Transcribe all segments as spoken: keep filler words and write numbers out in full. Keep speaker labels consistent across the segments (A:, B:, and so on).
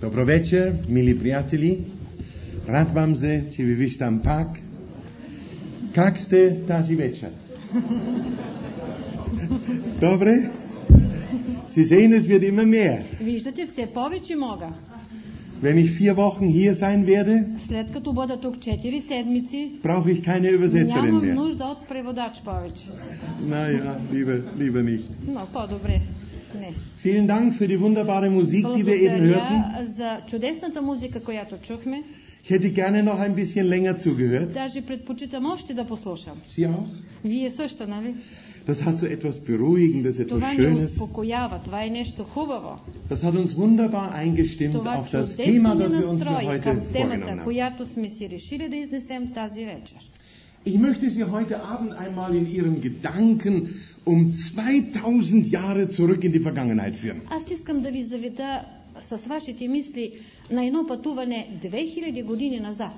A: Dobro večer, mili prijatelji. Rad vam se, če vi vištam pak. Kak ste tazi večer? Dobre? Sie sehen, es wird immer mehr.
B: Виждате, все повече мога.
A: Wenn ich vier Wochen hier sein werde,
B: След като бъда тук четири седмици,
A: brauche ich keine Übersetzerin
B: нямам
A: mehr.
B: нужда от преводач повече.
A: Naja, lieber, lieber nicht.
B: Но по-добре. Не.
A: Vielen Dank für die wunderbare Musik, die wir eben hörten.
B: Благодаря за чудесната музика, която чухме.
A: Ich hätte gerne noch ein bisschen länger zugehört.
B: Даже предпочитам още да послушам.
A: Sie auch?
B: Вие също, нали?
A: Das hat so etwas Beruhigendes, etwas
B: Това ни
A: Schönes.
B: успокоява, това е нещо хубаво.
A: Das hat uns wunderbar eingestimmt
B: Това
A: auf das
B: чудесно
A: Thema,
B: ни
A: das wir uns für
B: настрои
A: heute
B: към
A: vorgenommen
B: темата,
A: haben.
B: която сме си решили да изнесем тази вечер.
A: Ich möchte Sie heute Abend einmal in Ihren Gedanken um zweitausend Jahre zurück in die Vergangenheit führen.
B: Аз искам да ви заведа с вашите мисли на едно пътуване две хиляди години назад.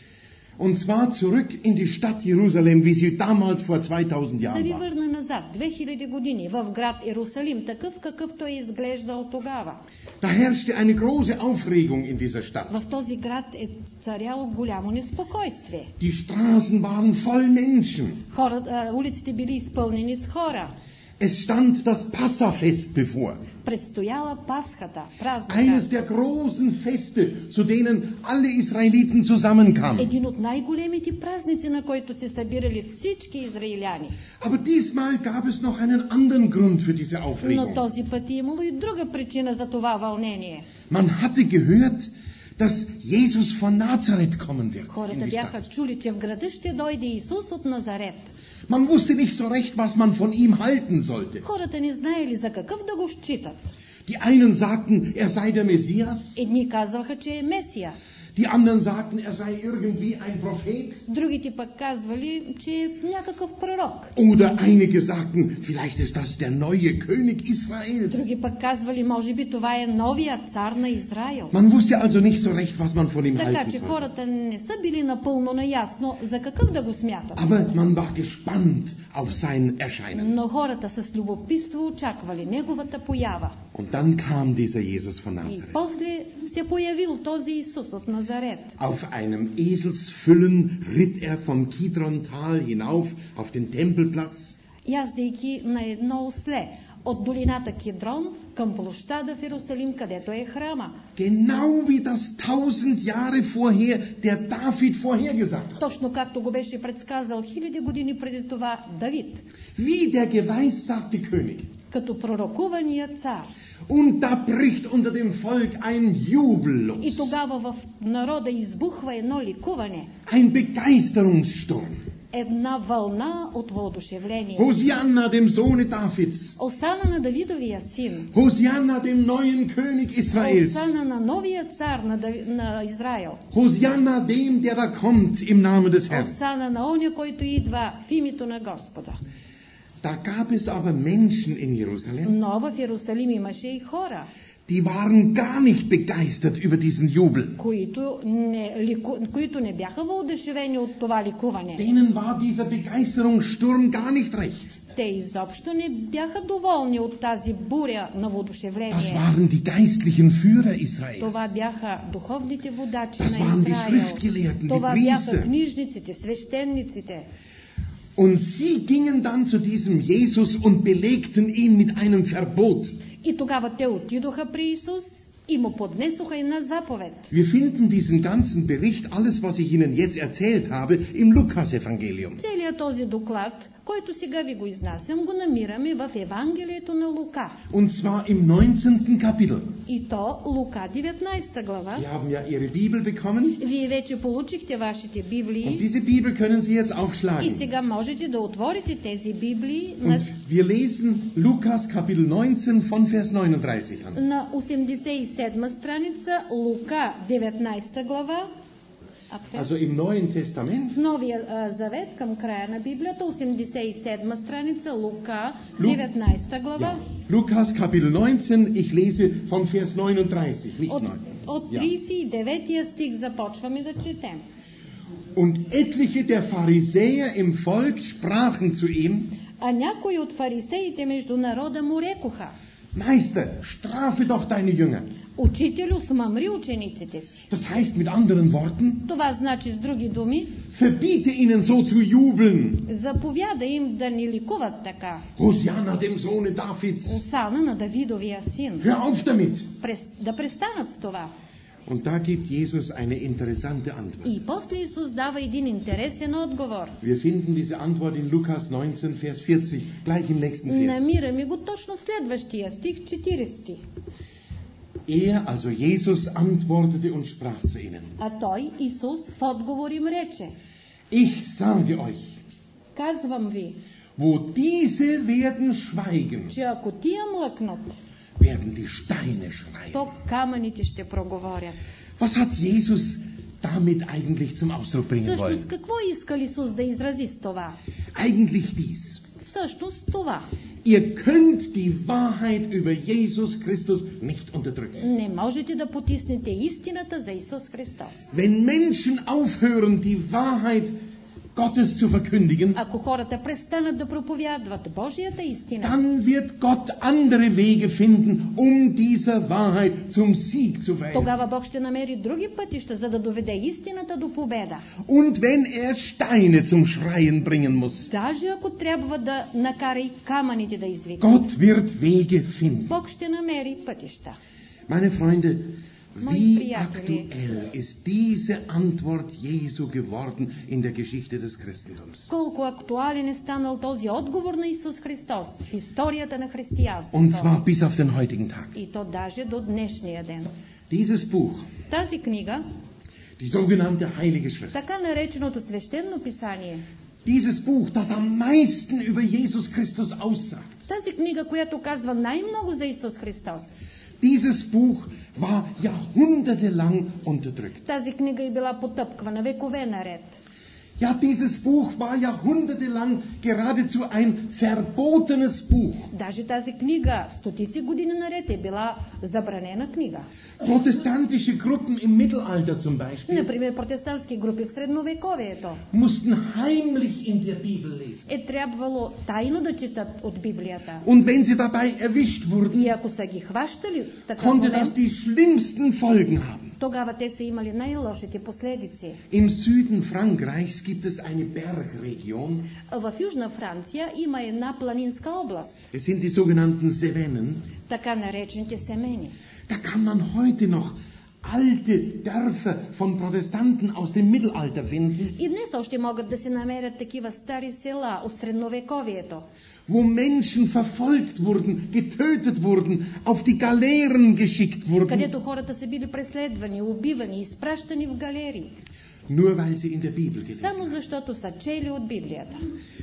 A: Und zwar zurück in die Stadt Jerusalem, wie sie damals vor zweitausend
B: Да
A: Jahren
B: ви
A: war.
B: върна назад, две хиляди години, в град Иерусалим, такъв какъвто е изглеждал тогава.
A: Da herrschte eine große Aufregung in dieser Stadt.
B: В този град е царяло голямо неспокойствие.
A: Die Straßen waren voll Menschen.
B: Хора, а, улиците били изпълнени с хора.
A: Es stand das Passafest bevor.
B: Предстояла Пасхата, празника.
A: Eines der großen Feste, zu denen alle Israeliten zusammenkamen.
B: Един от най-големите празници, на който се събирали всички израиляни.
A: Aber diesmal gab es noch einen anderen Grund für diese
B: Но
A: Aufregung.
B: този път е имало и друга причина за това вълнение.
A: Man hatte gehört, dass Jesus von Nazareth kommen wird in
B: Хората
A: die
B: бяха
A: Stadt.
B: чули, че в града ще дойде Исус от Назарет.
A: Man wusste nicht so recht, was man von ihm halten sollte.
B: Хората не знаели за какъв да го считат.
A: Die einen sagten, er sei der Messias,
B: Едни казваха, че е Месия.
A: die anderen sagten, er sei irgendwie ein Prophet.
B: Другите пък казвали, че е някакъв пророк.
A: Oder einige sagten, vielleicht ist das der neue König Israels.
B: Други пък казвали, може би това е новия цар на Израил.
A: Man wusste also nicht so recht, was man von ihm
B: Така
A: halten
B: че
A: sollte.
B: хората не са били напълно наясно за какъв да го смятат.
A: Aber man war gespannt auf sein Erscheinen.
B: Но хората с любопитство очаквали неговата поява.
A: Und dann kam dieser Jesus von
B: И
A: Nazareth.
B: после се появил този Исус от Назарет.
A: Auf einem Eselsfüllen ritt er vom Kidrontal hinauf auf den Tempelplatz.
B: Яздейки на едно осле от долината Кедрон към площада в Иерусалим, където е храма.
A: Genau wie das tausend Jahre vorher der David vorhergesagt hat.
B: Точно както го беше предсказал хиляди години преди това Давид,
A: Wie der geweissagte König.
B: като пророкувания цар.
A: Und da bricht unter dem Volk ein Jubel
B: И
A: los.
B: тогава в народа избухва едно ликуване,
A: Ein Begeisterungssturm.
B: една вълна от въодушевление.
A: Hosianna dem Sohne Davids.
B: Осана на Давидовия син,
A: Hosianna dem neuen König Israels.
B: осана на новия цар на, Дави... на Израил,
A: Hosianna dem, der da kommt im Namen des Herrn.
B: осана на оня, който идва в името на Господа.
A: Da gab es aber Menschen in Jerusalem,
B: Но в Иерусалим имаше и хора,
A: die waren gar nicht begeistert über diesen Jubel.
B: които не, лику... които не бяха въодушевени от това ликуване.
A: Denen war dieser Begeisterungssturm gar nicht recht.
B: Те изобщо не бяха доволни от тази буря на
A: Das
B: въодушевление.
A: waren die geistlichen Führer Israels.
B: Това бяха духовните водачи
A: Das
B: на
A: waren die
B: Израил.
A: Schriftgelehrten, die
B: Това бяха
A: Priester.
B: книжниците, свещениците.
A: Und sie gingen dann zu diesem Jesus und belegten ihn mit einem Verbot.
B: И тогава те отидоха при Исус и му поднесоха една заповед.
A: Wir finden diesen ganzen Bericht, alles was ich Ihnen jetzt erzählt habe, im Lukas-Evangelium.
B: Целият този доклад, който сега ви го изнасям, го намираме в Евангелието на Лука.
A: Und zwar im neunzehnten Kapitel.
B: И то Лука деветнайсета глава.
A: Sie haben ja Ihre Bibel bekommen.
B: Вие вече получихте вашите
A: Und
B: Библии
A: diese Bibel können Sie jetzt
B: и
A: aufschlagen.
B: сега можете да отворите тези Библии на,
A: Und wir lesen Lukas Kapitel neunzehn von Vers neununddreißig an.
B: на осемдесет и седма страница, Лука деветнайсета глава.
A: Also im Neuen Testament.
B: В Новия а, завет към края на Библията, осемдесет и седма страница, Лука
A: Lu-
B: деветнайсета глава.
A: Ja. Lukas Kapitel neunzehn, ich lese von Vers neununddreißig, nicht
B: От,
A: neun.
B: от
A: Ja.
B: тридесет и деветия стих започваме да четем.
A: Und etliche der Pharisäer im Volk sprachen zu ihm,
B: А някои от фарисеите между народа му рекоха:
A: Meister, strafe doch deine Jünger.
B: Учителю, смъмри учениците си.
A: Das heißt mit anderen Worten,
B: Това значи с други думи,
A: verbiete ihnen so zu jubeln.
B: заповяда им да ни ликуват така.
A: Hosianna dem Sohne Davids.
B: Осана на Давидовия син.
A: Hör auf damit.
B: Прес, да престанат с това.
A: Und da gibt Jesus eine interessante Antwort.
B: И после Исус дава един интересен отговор.
A: Wir finden diese Antwort in Lukas neunzehn, Vers vierzig, gleich im nächsten Vers.
B: Намираме го точно в следващия стих, четиридесети.
A: Er, also Jesus, antwortete und sprach zu ihnen.
B: А той, Исус, в отговор им рече:
A: Ich sage euch,
B: казвам ви,
A: wo diese werden schweigen,
B: че ако тия млъкнат,
A: werden die Steine schreien.
B: то камъните ще проговорят.
A: Was hat Jesus damit eigentlich zum Ausdruck bringen wollen?
B: Всъщност, какво иска Исус да изрази с това?
A: Eigentlich dies.
B: Всъщност това.
A: Ihr könnt die Wahrheit über Jesus Christus nicht unterdrücken.
B: Не можете да потиснете истината за Исус Христос.
A: Wenn Menschen aufhören, die Wahrheit Gottes zu verkündigen,
B: Ако хората престанат да проповядват Божията истина,
A: dann wird Gott andere Wege finden, um dieser Wahrheit zum Sieg zu verhelfen.
B: тогава Бог ще намери други пътища, за да доведе истината до победа.
A: Und wenn er Steine zum Schreien bringen muss,
B: Даже ако трябва да накара и камъните да извикат,
A: Gott wird Wege finden.
B: Бог ще намери пътища.
A: Meine Freunde,
B: Mein
A: wie
B: Priateli.
A: aktuell ist diese Antwort Jesu geworden in der Geschichte des Christentums.
B: Колко актуален е станал този отговор на Исус Христос в историята на
A: Und
B: християнството.
A: zwar bis auf den heutigen Tag.
B: И то даже до днешния ден.
A: Dieses Buch,
B: Тази книга,
A: die sogenannte Heilige Schrift,
B: така нареченото свещено писание,
A: dieses Buch, das am meisten über Jesus Christus aussagt,
B: тази книга, която казва най-много за Исус Христос,
A: dieses Buch war jahrhundertelang unterdrückt.
B: тази книга е била потъпквана векове наред.
A: Ja, dieses Buch war jahrhundertelang geradezu ein verbotenes Buch.
B: Даже тази книга стотици години наред е била забранена книга.
A: Protestantische Gruppen im Mittelalter zum Beispiel
B: Например, протестантски групи в средновековието
A: mussten heimlich in der Bibel lesen.
B: е трябвало тайно да четат от Библията.
A: Und wenn sie dabei erwischt wurden,
B: И ако са ги хващали в такъв
A: konnte das
B: момент,
A: die schlimmsten Folgen haben.
B: тогава те са имали най-лошите последици.
A: Im Süden Frankreichs gibt es eine Bergregion.
B: В Южна Франция има една планинска област,
A: Es sind die sogenannten Cevennen.
B: така наречените семени.
A: Da kann man heute noch alte Dörfer von Protestanten aus dem Mittelalter finden,
B: И днес още могат да се намерят такива стари села от средновековието,
A: wo Menschen verfolgt wurden, getötet wurden, auf die Galeeren geschickt wurden,
B: където хората са били преследвани, убивани, изпращани в галерии,
A: nur weil sie in der Bibel gelesen
B: само
A: haben.
B: защото са чели от Библията.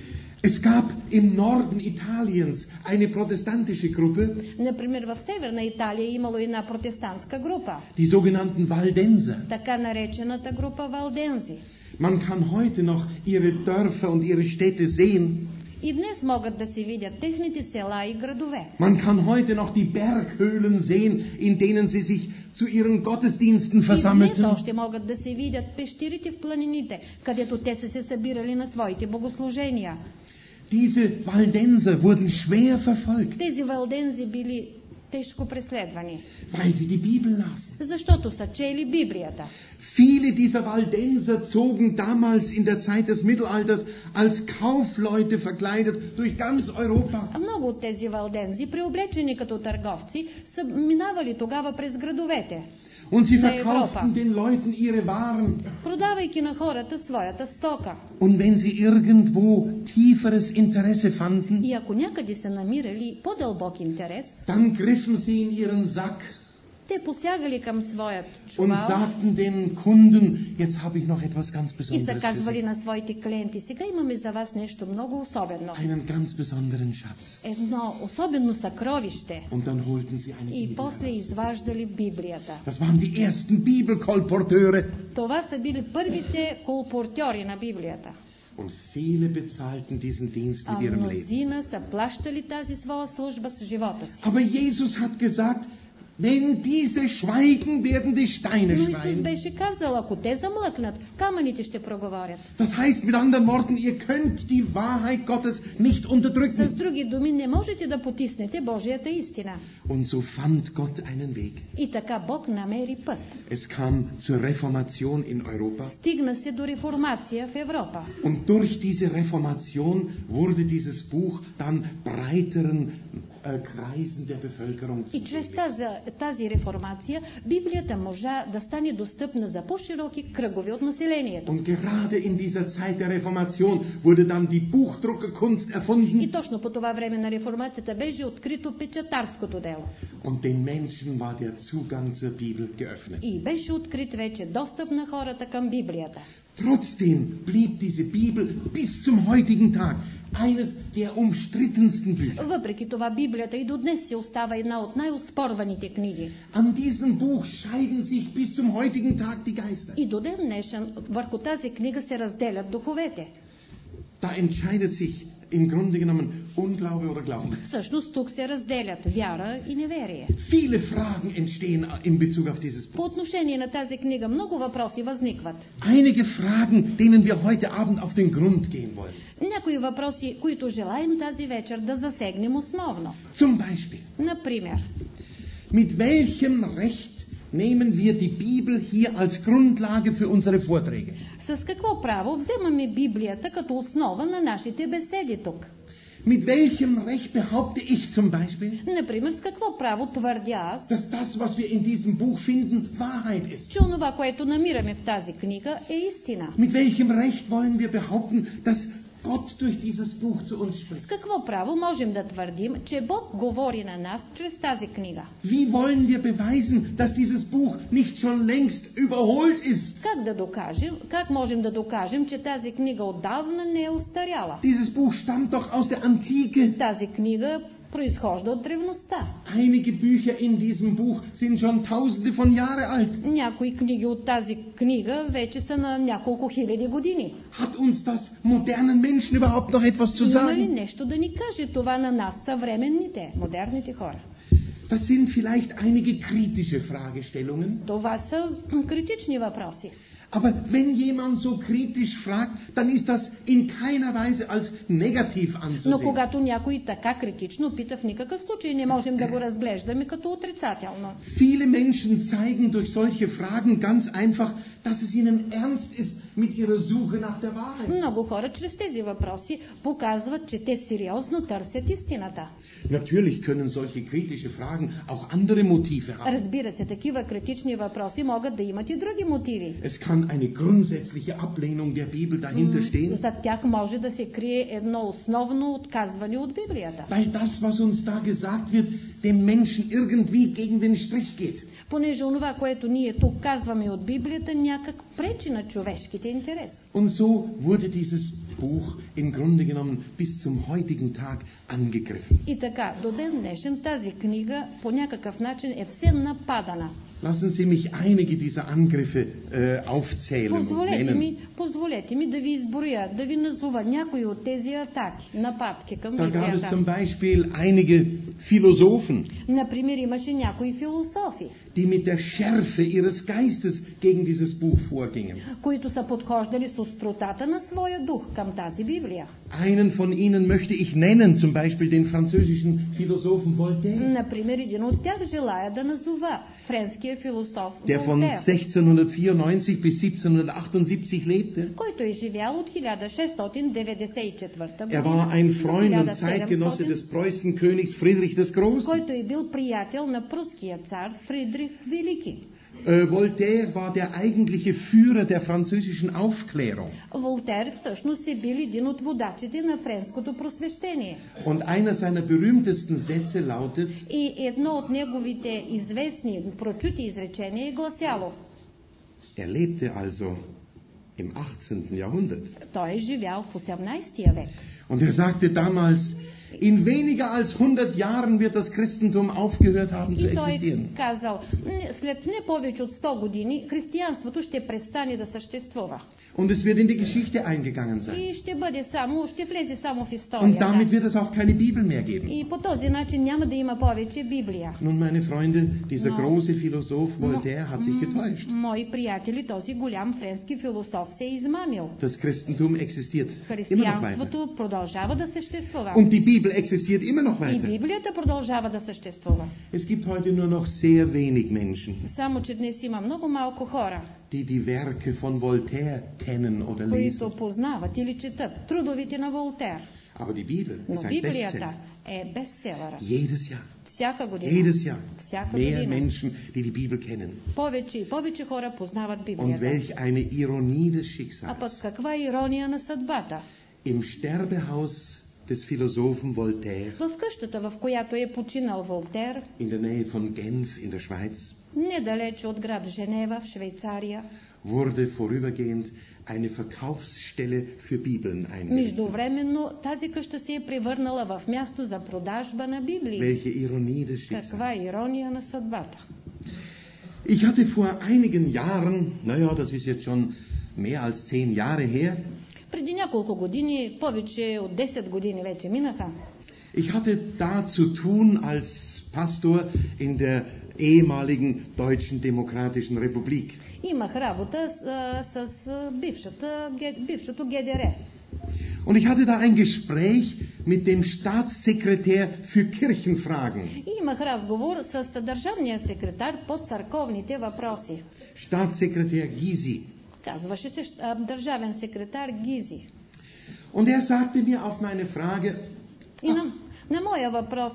A: Es gab im Norden Italiens eine protestantische Gruppe,
B: Например, в Северна Италия е имало една протестантска група,
A: die sogenannten Waldenser.
B: така наречената група Валдензи.
A: Man kann heute noch ihre Dörfer und ihre Städte sehen.
B: И днес могат да се видят техните села и градове.
A: Man kann heute noch die Berghöhlen sehen, in denen sie sich zu ihren Gottesdiensten
B: И днес
A: versammelten.
B: още могат да се видят пещерите в планините, където те са се събирали на своите богослужения.
A: Diese Waldenser wurden schwer verfolgt,
B: Тези валдензи били тежко преследвани,
A: weil sie die Bibel lasen.
B: защото са чели Библията.
A: Viele dieser Waldenser zogen damals in der Zeit des Mittelalters als Kaufleute verkleidet durch ganz Europa.
B: А много от тези валдензи, преоблечени като търговци, са минавали тогава през градовете,
A: Und sie
B: Na,
A: verkauften
B: Europa.
A: den Leuten ihre Waren.
B: продавайки на хората своята стока.
A: Und wenn sie irgendwo tieferes Interesse fanden,
B: И ако някъде са намирали по-дълбок интерес,
A: dann griffen sie in ihren Sack
B: те посягали към своят
A: und
B: чувал
A: sagten den Kunden, jetzt habe ich noch etwas ganz
B: и са
A: Besonderes für
B: казвали
A: Sie.
B: на своите клиенти: сега имаме за вас нещо много особено.
A: Einen ganz besonderen Schatz.
B: Едно особено съкровище.
A: Und dann holten sie eine
B: И
A: Bibel
B: после
A: heraus.
B: изваждали Библията.
A: Das waren die ersten Bibelkolporteure.
B: Това са били първите колпортьори на Библията.
A: Und viele bezahlten diesen Dienst
B: А
A: mit ihrem Leben.
B: мнозина са плащали тази своя служба с живота си.
A: Aber Jesus hat gesagt, Wenn diese schweigen, werden die Steine
B: Но Исус
A: schreien.
B: беше казал, ако те замлъкнат, камъните ще проговорят.
A: Das heißt mit anderen Worten, ihr könnt die Wahrheit Gottes nicht
B: С
A: unterdrücken.
B: други думи, не можете да потиснете Божията истина.
A: Und so fand Gott einen Weg.
B: И така Бог намери път.
A: Es kam zur Reformation in Europa.
B: Стигна се до реформация в Европа.
A: Und durch diese Reformation wurde dieses Buch dann breiteren äh, Kreisen der Bevölkerung
B: И чрез
A: zugänglich.
B: тази, тази реформация Библията можа да стане достъпна за по-широки кръгове от населението.
A: Und gerade in dieser Zeit der Reformation wurde dann die Buchdruckerkunst
B: И
A: erfunden.
B: точно по това време на реформацията беше открито печатарското дело.
A: Und den Menschen war der Zugang zur Bibel geöffnet.
B: И беше открит вече достъп на хората към Библията.
A: Trotzdem blieb diese Bibel bis zum heutigen Tag eines der umstrittensten Bücher.
B: Въпреки това Библията и до днес се остава една от най-оспорваните книги.
A: An diesem Buch scheiden sich bis zum heutigen Tag die Geister.
B: И до ден днешен върху тази книга се разделят духовете.
A: Da entscheidet sich im Grunde genommen Unglaube oder Glaube.
B: Всъщност тук се разделят вяра и неверие.
A: Viele Fragen entstehen in Bezug auf dieses Buch.
B: По отношение на тази книга много въпроси възникват.
A: Einige Fragen, denen wir heute Abend auf den Grund gehen wollen.
B: Някои въпроси, които желаем тази вечер да засегнем основно.
A: Zum Beispiel,
B: Например,
A: mit welchem Recht nehmen wir die Bibel hier als Grundlage für unsere Vorträge?
B: с какво право вземаме Библията като основа на нашите беседи тук?
A: Mit welchem Recht behaupte ich zum Beispiel,
B: Например, с какво право твърдя аз,
A: dass das, was wir in diesem Buch finden, Wahrheit ist?
B: че онова, което намираме в тази книга, е истина?
A: Mit welchem Recht wollen wir behaupten, dass Gott durch dieses Buch zu uns
B: С
A: spricht?
B: какво право можем да твърдим, че Бог говори на нас чрез тази книга?
A: Wie wollen wir beweisen, dass dieses Buch nicht schon längst überholt ist?
B: Как да докажем, как можем да докажем, че тази книга отдавна не е остаряла?
A: Dieses Buch stammt doch aus der Antike.
B: Тази книга произхожда от древността.
A: Einige Bücher in diesem Buch sind schon tausende von Jahre alt.
B: Някои книги от тази книга вече са на няколко хиляди години.
A: Hat uns das modernen Menschen überhaupt noch etwas zu
B: Има ли
A: sagen?
B: нещо да ни каже това на нас, съвременните, модерните хора?
A: Das sind vielleicht einige kritische Fragestellungen.
B: Това са критични въпроси.
A: Aber wenn jemand so kritisch fragt, dann ist das in keiner Weise als negativ
B: Но
A: anzusehen.
B: когато някой така критично пита, в никакъв случай не можем да го разглеждаме като отрицателно.
A: Viele Menschen zeigen durch solche Fragen ganz einfach, dass es ihnen ernst ist mit ihrer Suche nach der Wahrheit.
B: Много хора чрез тези въпроси показват, че те сериозно търсят истината.
A: Natürlich können solche kritische Fragen auch andere Motive haben.
B: Разбира се, такива критични въпроси могат да имат и други мотиви.
A: Es kann eine grundsätzliche Ablehnung der Bibel dahinter stehen,
B: Зад тях може да се крие едно основно отказване от Библията.
A: weil das, was uns da gesagt wird, dem Menschen irgendwie gegen den Strich geht.
B: Понеже онова, което ние тук казваме от Библията, някак пречи на човешките интереси.
A: Und so wurde dieses Buch im Grunde genommen bis zum heutigen Tag angegriffen.
B: И така, до ден днешен тази книга по някакъв начин е все нападана.
A: Lassen Sie mich einige dieser Angriffe äh, aufzählen und
B: Позволете
A: nennen.
B: ми, позволете ми да ви изброя, да ви назова някои от тези атаки, нападки към
A: Da gab es
B: Библията.
A: zum Beispiel einige Philosophen,
B: Например, имаше някои философи,
A: die mit der Schärfe ihres Geistes gegen dieses Buch vorgingen.
B: които са подхождали с остротата на своя дух към тази Библия.
A: Einen von ihnen möchte ich nennen, zum Beispiel den französischen Philosophen Voltaire,
B: Например, един от тях желая да назова френския философ
A: der von
B: Волтер,
A: sechzehnhundertvierundneunzig bis siebzehnhundertachtundsiebzig lebte.
B: който е живял от хиляда шестстотин деветдесет и четвърта
A: Er war
B: година
A: ein
B: до
A: Freund und
B: хиляда
A: Zeitgenosse
B: седемстотин,
A: des Preußenkönigs Friedrich des Großen.
B: който е бил приятел на пруския цар Фридрих Велики.
A: Äh, Voltaire war der eigentliche Führer der französischen Aufklärung.
B: Волтер всъщност е бил един от водачите на френското просвещение.
A: Und einer seiner berühmtesten Sätze lautet,
B: И едно от неговите известни, прочути изречения е гласяло:
A: er lebte also im achtzehnten Jahrhundert.
B: той е живял в осемнайсети век.
A: Und er sagte damals, in weniger als hundert Jahren wird das Christentum aufgehört haben zu
B: И той
A: existieren.
B: казал, «Не- след не повече от сто години християнството ще престане да съществува.
A: Und es wird in die Geschichte eingegangen sein.
B: И ще бъде само, ще влезе само в
A: Und
B: историята.
A: damit wird es auch keine Bibel mehr geben.
B: И по този начин няма да има повече Библия.
A: Nun, meine Freunde, dieser
B: No.
A: große Philosoph Voltaire hat sich getäuscht.
B: Мои приятели, този голям френски философ се е измамил.
A: Das Christentum existiert immer noch weiter.
B: Християнството продължава да съществува.
A: Und die Bibel existiert immer noch
B: И
A: weiter.
B: Библията продължава да съществува.
A: Es gibt heute nur noch sehr wenig Menschen,
B: Само че днес има много малко хора,
A: die die Werke von Voltaire kennen oder lesen.
B: които познават или четат трудовите на Волтер.
A: Aber die Bibel
B: Но
A: ist ein
B: Библията
A: Bestseller.
B: е бестселър.
A: Jedes Jahr.
B: Всяка година.
A: Jedes Jahr.
B: Всяка
A: Mehr
B: година.
A: Menschen, die die Bibel kennen.
B: Повече и повече хора познават
A: Und
B: Библията.
A: welch eine Ironie des
B: А пък
A: Schicksals.
B: каква ирония на съдбата?
A: Im Sterbehaus des Philosophen Voltaire,
B: В къщата, в която е починал Волтер,
A: in der Nähe von Genf in der Schweiz,
B: недалече от град Женева в Швейцария,
A: wurde vorübergehend eine Verkaufsstelle für Bibeln eingerichtet.
B: междувременно тази къща се е превърнала в място за продажба на Библии.
A: Welche Ironie des
B: Каква
A: Schicksals.
B: ирония на съдбата?
A: Ich hatte vor einigen Jahren, naja, das ist jetzt schon mehr als zehn Jahre her,
B: Преди няколко години, повече от десет години вече минаха,
A: ich hatte da zu tun als Pastor in der ehemaligen Deutschen Demokratischen Republik.
B: имах работа с, с бившата, ге- бившото ГДР.
A: Und ich hatte da ein Gespräch mit dem Staatssekretär für Kirchenfragen.
B: И имах разговор с държавния секретар по църковните въпроси.
A: Staatssekretär Gysi.
B: Казваше се а, държавен секретар Гизи.
A: Und er sagte mir auf meine Frage,
B: И на, на моя въпрос,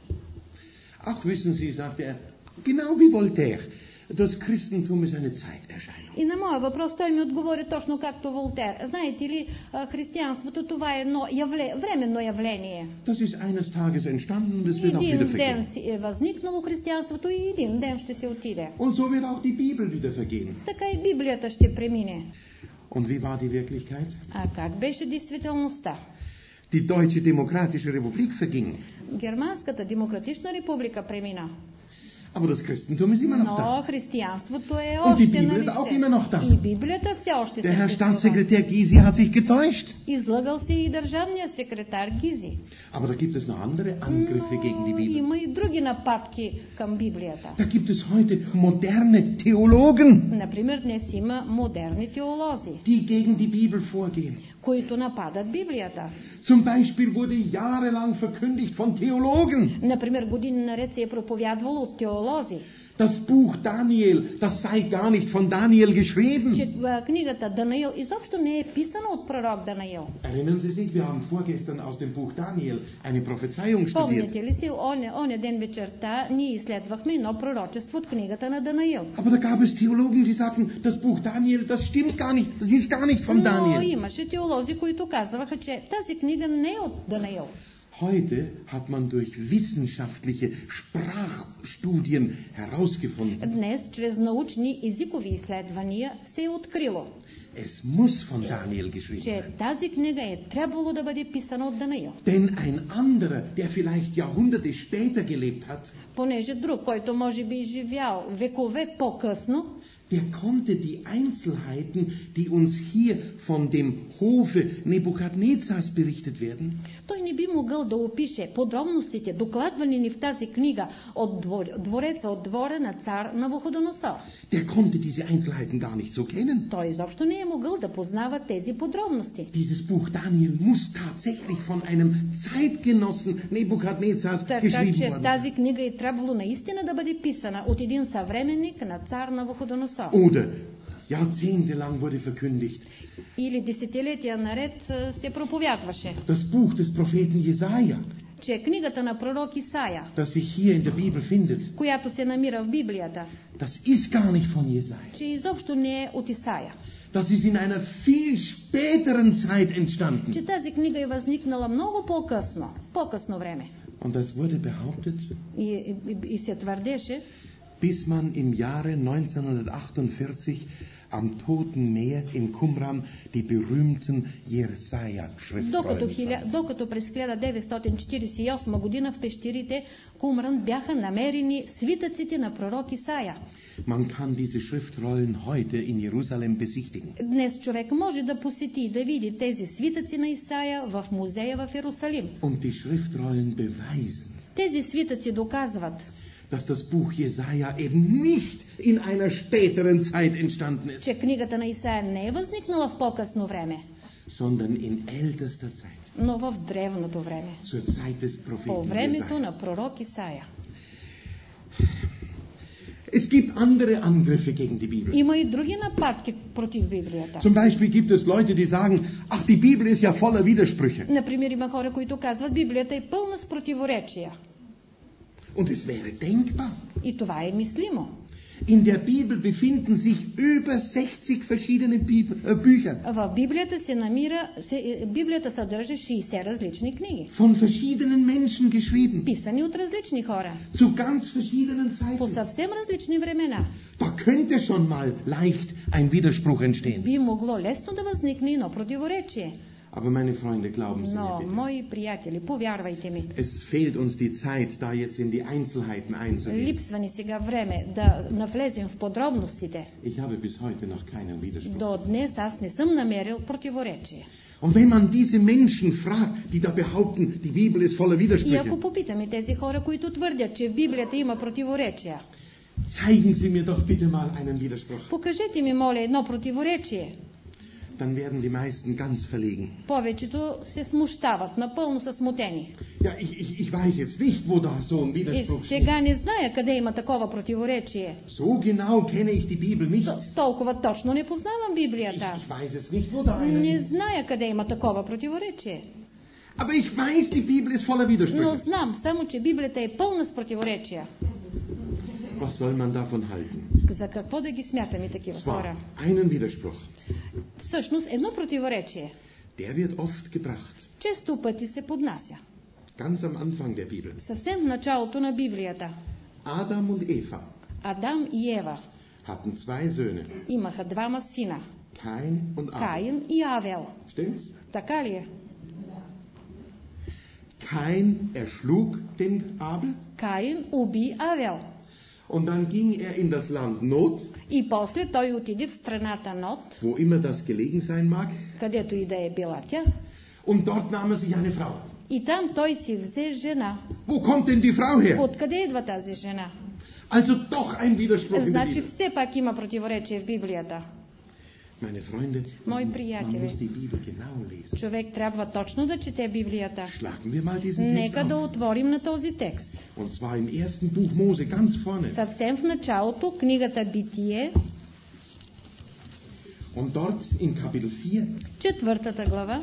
A: ach, wissen Sie, sagte er, genau wie Voltaire, das Christentum ist eine Zeiterscheinung.
B: и на моя въпрос той ми отговори точно както Волтер. Знаете ли, а, християнството това е едно явле, временно явление.
A: Das ist eines Tages entstanden und es wird auch wieder
B: Един ден
A: vergehen.
B: си е възникнало християнството и един ден ще се отиде.
A: Und so wird auch die Bibel wieder vergehen.
B: Така и Библията ще премине.
A: Und wie war die Wirklichkeit?
B: А как беше действителността?
A: Die Deutsche Demokratische Republik verging.
B: Германската демократична република премина.
A: Aber das Christentum ist immer noch
B: Но
A: da.
B: християнството е
A: Und die
B: още
A: Bibel ist auch immer noch
B: на
A: da.
B: лице. И Библията все още
A: Der Herr
B: съществува.
A: Staatssekretär Gysi hat sich getäuscht.
B: Излъгал се и държавния секретар Гизи.
A: Aber da gibt es noch andere Angriffe gegen die
B: Но
A: Bibel.
B: има и други нападки към Библията.
A: Da gibt es heute moderne Theologen,
B: Например, днес има модерни теолози,
A: die gegen die Bibel vorgehen.
B: които нападат Библията.
A: Zum Beispiel wurde jahrelang verkündigt von Theologen,
B: Например, години наред се е проповядвало от теолози,
A: das Buch Daniel, das sei gar nicht von Daniel geschrieben.
B: че а, книгата Данаил изобщо не е писана от пророк Данаил.
A: Erinnern Sie sich, wir haben vorgestern aus dem Buch Daniel eine Prophezeiung studiert.
B: Спомняте ли си, оня, оня ден вечерта ние изследвахме едно пророчество от книгата на Данаил.
A: Aber da gab es Theologen, die sagten, das Buch Daniel, das stimmt gar nicht, das ist gar nicht von
B: Но
A: Daniel.
B: имаше теолози, които казваха, че тази книга не е от Данаил.
A: Heute hat man durch wissenschaftliche Sprachstudien herausgefunden,
B: Днес, чрез научни езикови изследвания, се е открило,
A: es muss von Daniel geschrieben
B: че
A: sein.
B: тази книга е трябвало да бъде писана от Данаил.
A: Denn ein anderer, der vielleicht Jahrhunderte später gelebt hat,
B: Понеже друг, който може би живял векове по-късно,
A: der konnte die Einzelheiten, die uns hier von dem Hofe Nebukadnezars berichtet werden,
B: той не би могъл да опише подробностите, докладвани ни в тази книга от двор, двореца, от двора на цар Навуходоносор.
A: der konnte diese Einzelheiten gar nicht so kennen.
B: Той изобщо не е могъл да познава тези подробности.
A: Dieses Buch Daniel muss tatsächlich von einem Zeitgenossen Nebukadnezars
B: Така
A: geschrieben
B: че
A: worden sein.
B: тази книга е трябвало наистина да бъде писана от един съвременник на цар Навуходоносор.
A: Oder jahrzehntelang wurde verkündigt,
B: Или десетилетия наред а, се проповядваше,
A: das Buch des Propheten Jesaja,
B: че книгата на пророк Исаия,
A: das sich hier in der Bibel findet,
B: която се намира в Библията,
A: das ist gar nicht von Jesaja.
B: че изобщо не е от Исаия.
A: Das ist in einer viel späteren Zeit entstanden.
B: Че тази книга е възникнала много по-късно, по-късно време.
A: Und das wurde behauptet,
B: И, и, и се твърдеше,
A: bis man im Jahre neunzehnhundertachtundvierzig am Toten Meer in Qumran die berühmten Jesaja-Schriftrollen
B: Докато,
A: fand.
B: хиля... Докато през хиляда деветстотин четиридесет и осма година в пещерите Кумран бяха намерени свитъците на пророк Исаия.
A: Man kann diese Schriftrollen heute in Jerusalem besichtigen.
B: Днес човек може да посети и да види тези свитъци на Исаия в музея в Иерусалим.
A: Und die Schriftrollen beweisen,
B: Тези свитъци доказват,
A: dass das Buch Jesaja eben nicht in einer späteren Zeit entstanden ist,
B: че книгата на Исаия не е възникнала в по-късно време,
A: sondern in ältester Zeit,
B: но в древното време,
A: zur Zeit des
B: по
A: Propheten
B: времето
A: Jesaja.
B: на пророк Исаия.
A: Es gibt andere Angriffe gegen die Bibel.
B: Има и други нападки против Библията.
A: Zum Beispiel gibt es Leute, die sagen, ach, die Bibel ist ja voller Widersprüche.
B: Например, има хора, които казват, Библията е пълна с противоречия.
A: Und es wäre denkbar.
B: И това е мислимо.
A: In der Bibel befinden sich über sechzig verschiedene Bibel, äh, Bücher
B: В Библията се намира, се, Библията съдържа шейсет различни книги,
A: von verschiedenen Menschen geschrieben,
B: писани от различни хора,
A: zu ganz verschiedenen
B: по
A: Zeiten.
B: съвсем различни времена.
A: Da könnte schon mal leicht ein Widerspruch entstehen.
B: Би могло лесно да възникне едно противоречие.
A: Aber meine Freunde, glauben Sie mir
B: Но,
A: bitte,
B: мои приятели, повярвайте ми,
A: es fehlt uns die Zeit, da jetzt in die Einzelheiten einzugehen.
B: липсва ни сега време да навлезем в подробностите.
A: Ich habe bis heute noch keinen Widerspruch.
B: До днес аз не съм намерил противоречие.
A: Und wenn man diese Menschen fragt, die da behaupten, die Bibel ist voller
B: И ако
A: Widersprüche,
B: попитаме тези хора, които твърдят, че в Библията има противоречия,
A: zeigen Sie mir doch bitte mal einen Widerspruch.
B: покажете ми, моля, едно противоречие.
A: Dann werden die meisten ganz verlegen.
B: Повечето се смущават, напълно са смутени.
A: Ja, ich, ich, ich weiß jetzt nicht, wo da so ein
B: И
A: Widerspruch steht.
B: сега не зная къде има такова противоречие.
A: So genau kenne ich die Bibel nicht.
B: Толкова точно не познавам
A: Ich,
B: Библията.
A: ich weiß jetzt nicht, wo da einer
B: Не
A: ist.
B: зная къде има такова противоречие.
A: Aber ich weiß, die Bibel ist voller
B: Но
A: Widersprüche.
B: знам само, че Библията е пълна с противоречия.
A: Was soll man davon halten?
B: За какво да ги смятаме такива хора?
A: Zwar einen Widerspruch.
B: Всъщност едно противоречие
A: Der wird oft gebracht.
B: често пъти се поднася.
A: Ganz am Anfang der Bibel.
B: Съвсем в началото на Библията.
A: Adam und Eva
B: Адам и Ева
A: hatten zwei Söhne.
B: имаха двама сина.
A: Kain und Abel.
B: Каин и Авел.
A: Stimmt's?
B: Така ли е?
A: Kain erschlug den Abel
B: Каин уби Авел.
A: und dann ging er in das Land Not,
B: И после той отиде в страната Нот,
A: wo immer das gelegen sein mag,
B: където и да е била тя.
A: und dort nahm er sich eine Frau.
B: И там той си взе жена.
A: Wo kommt denn die Frau her?
B: Откъде идва тази жена?
A: Also doch ein Widerspruch in der
B: Значи
A: Bibel.
B: все пак има противоречие в Библията.
A: Meine Freunde,
B: Мои
A: man
B: приятели,
A: muss die Bibel genau lesen.
B: човек трябва точно да чете Библията.
A: Schlagen wir mal diesen Text
B: Нека да
A: auf.
B: отворим на този текст.
A: Und zwar im ersten Buch Mose, ganz vorne.
B: Съвсем в началото, книгата Битие,
A: Und dort in Kapitel vier,
B: четвъртата глава.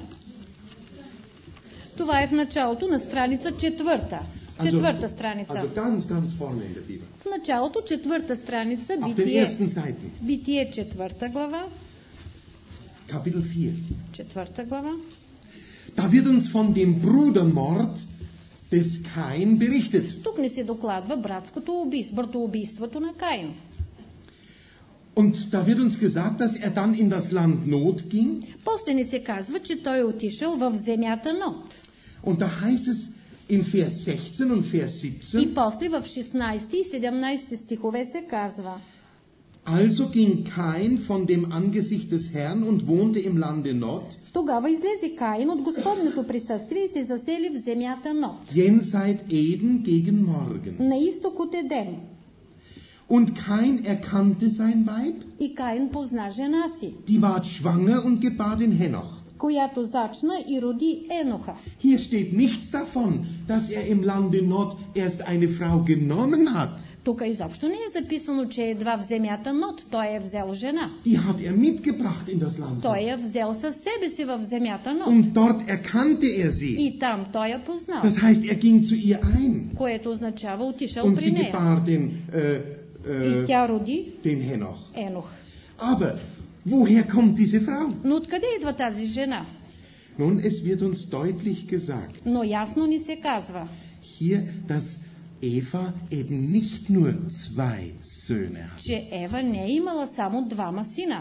B: Това е в началото на страница четвърта. Четвърта страница.
A: also ganz, ganz vorne in der Bibel.
B: В началото четвърта страница,
A: Auf den
B: Битие,
A: ersten Seiten,
B: Битие четвърта глава.
A: Kapitel vier.
B: Четвърта глава.
A: Da wird uns von dem Brudermord des Kain berichtet.
B: Тук не се докладва братското убийство, братоубийството на Каин.
A: Und da wird uns gesagt, dass er dann in das Land Not ging.
B: После не се казва, че той е отишъл в земята Нот.
A: Und da heißt es in Vers sechzehn und Vers
B: И
A: siebzehn,
B: после в шестнайсети и седемнайсети стихове се казва:
A: also ging Kain von dem Angesicht des Herrn und wohnte im Lande Not,
B: Тогава излезе Каин от Господното присъствие и се засели в земята Нот,
A: jenseits Eden gegen Morgen.
B: на изток от Едем.
A: Und Kain erkannte sein Weib,
B: И Каин позна жена си,
A: die ward schwanger und gebar den Henoch.
B: която зачна и роди Еноха.
A: Hier steht nichts davon, dass er im Lande Not erst eine Frau genommen hat.
B: Тук изобщо не е записано, че едва в земята Нот той е взел жена.
A: Die hat er mitgebracht in das Land
B: Той
A: Not.
B: я взел със себе си в земята Нот.
A: Und dort erkannte er sie.
B: И там той я познал,
A: Das heißt, er ging zu ihr ein.
B: което означава отишъл
A: Und
B: при
A: sie
B: нея.
A: gebar den, äh,
B: И
A: äh,
B: тя роди
A: den Henoch.
B: Енох.
A: Aber woher kommt diese Frau?
B: Но откъде идва тази жена?
A: Nun, es wird uns deutlich gesagt,
B: Но ясно ни се казва,
A: hier, dass Eva eben nicht nur zwei Söhne hatte,
B: че Ева не е имала само двама сина,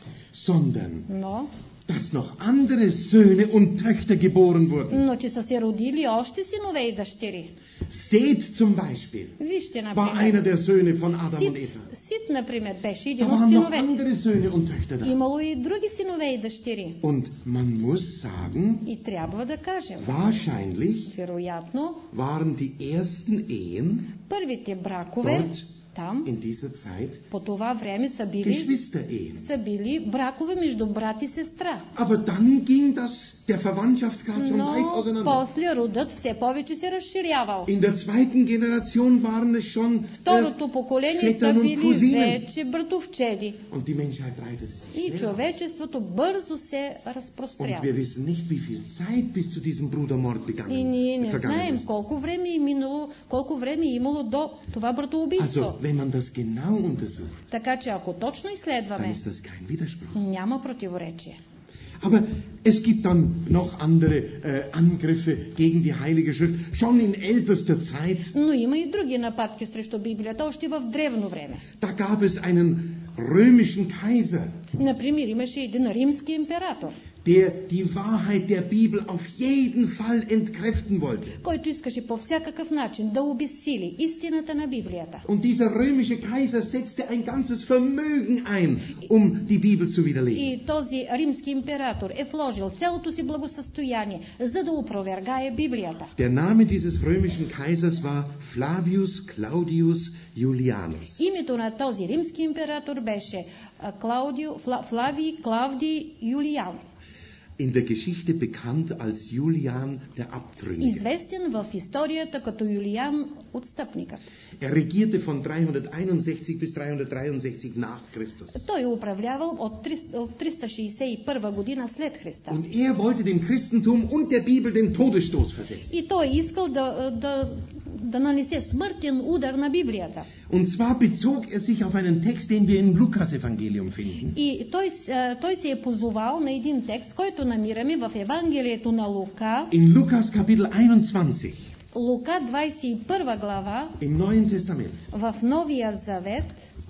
A: sondern
B: но,
A: dass noch andere Söhne und Töchter geboren wurden.
B: но че са се родили още синове и дъщери.
A: Seth zum Beispiel
B: Вижте,
A: war
B: например,
A: einer der Söhne von Adam und
B: Сит,
A: Eva.
B: Сит, например, беше
A: Da
B: един от
A: waren noch
B: синовете.
A: andere Söhne und Töchter da.
B: Имало и други синове и дъщери.
A: Und man muss sagen,
B: И трябва да кажем,
A: wahrscheinlich
B: вероятно,
A: waren die ersten Ehen
B: първите бракове
A: dort
B: там,
A: in dieser Zeit
B: по това време са били,
A: Geschwisterehen.
B: са били бракове между брат и сестра.
A: Aber dann ging das, der Verwandtschaftsgrad schon weit
B: Но
A: auseinander.
B: после родът все повече се разширявал.
A: In der zweiten Generation waren es schon äh,
B: Второто поколение са
A: Vettern und
B: били
A: Cousinen.
B: вече братовчеди.
A: Und die Menschheit breitete sich
B: И
A: schnell aus.
B: човечеството бързо се
A: Und
B: разпрострява.
A: wir wissen nicht, wie viel Zeit bis zu diesem Brudermord
B: И
A: begangen,
B: ние не
A: vergangen
B: знаем
A: ist.
B: колко време е минало, колко време е имало до това братоубийство.
A: Also, wenn man das genau untersucht,
B: Така че ако точно
A: dann
B: изследваме,
A: ist das kein Widerspruch.
B: няма противоречие.
A: Aber es gibt dann noch andere äh, Angriffe gegen die Heilige Schrift, schon in ältester Zeit.
B: Но има и други нападки срещу Библията, още в древно време.
A: Da gab es einen römischen Kaiser,
B: Например, имаше един римски император,
A: der die Wahrheit der Bibel auf jeden Fall entkräften wollte.
B: който искаше по всякакъв начин да обезсили истината на Библията.
A: Und dieser römische Kaiser setzte ein ganzes Vermögen ein, um die Bibel zu widerlegen.
B: И този римски император е вложил цялото си благосъстояние, за да опровергае Библията.
A: Der Name dieses römischen Kaisers war Flavius Claudius Julianus.
B: Името на този римски император беше а, Клаудио, Фла, Флавий Клавдий Юлиан,
A: In der Geschichte bekannt als Julian der Abtrünnige.
B: известен в историята като Юлиан отстъпникът.
A: Er regierte von dreihunderteinundsechzig bis dreihundertdreiundsechzig nach Christus.
B: Той е управлявал от триста шейсет и първа година след Христа.
A: Und er wollte dem Christentum und der Bibel den Todesstoß versetzen.
B: И той искал да, да, да нанесе смъртен удар на Библията.
A: Und zwar bezog er sich auf einen Text, den wir im Lukas-Evangelium finden.
B: И той, той се е позовал на един текст, който намираме в Евангелието на Лука,
A: In Lukas Kapitel einundzwanzig,
B: Лука двадесет и първа глава,
A: im Neuen Testament.
B: в Новия Завет.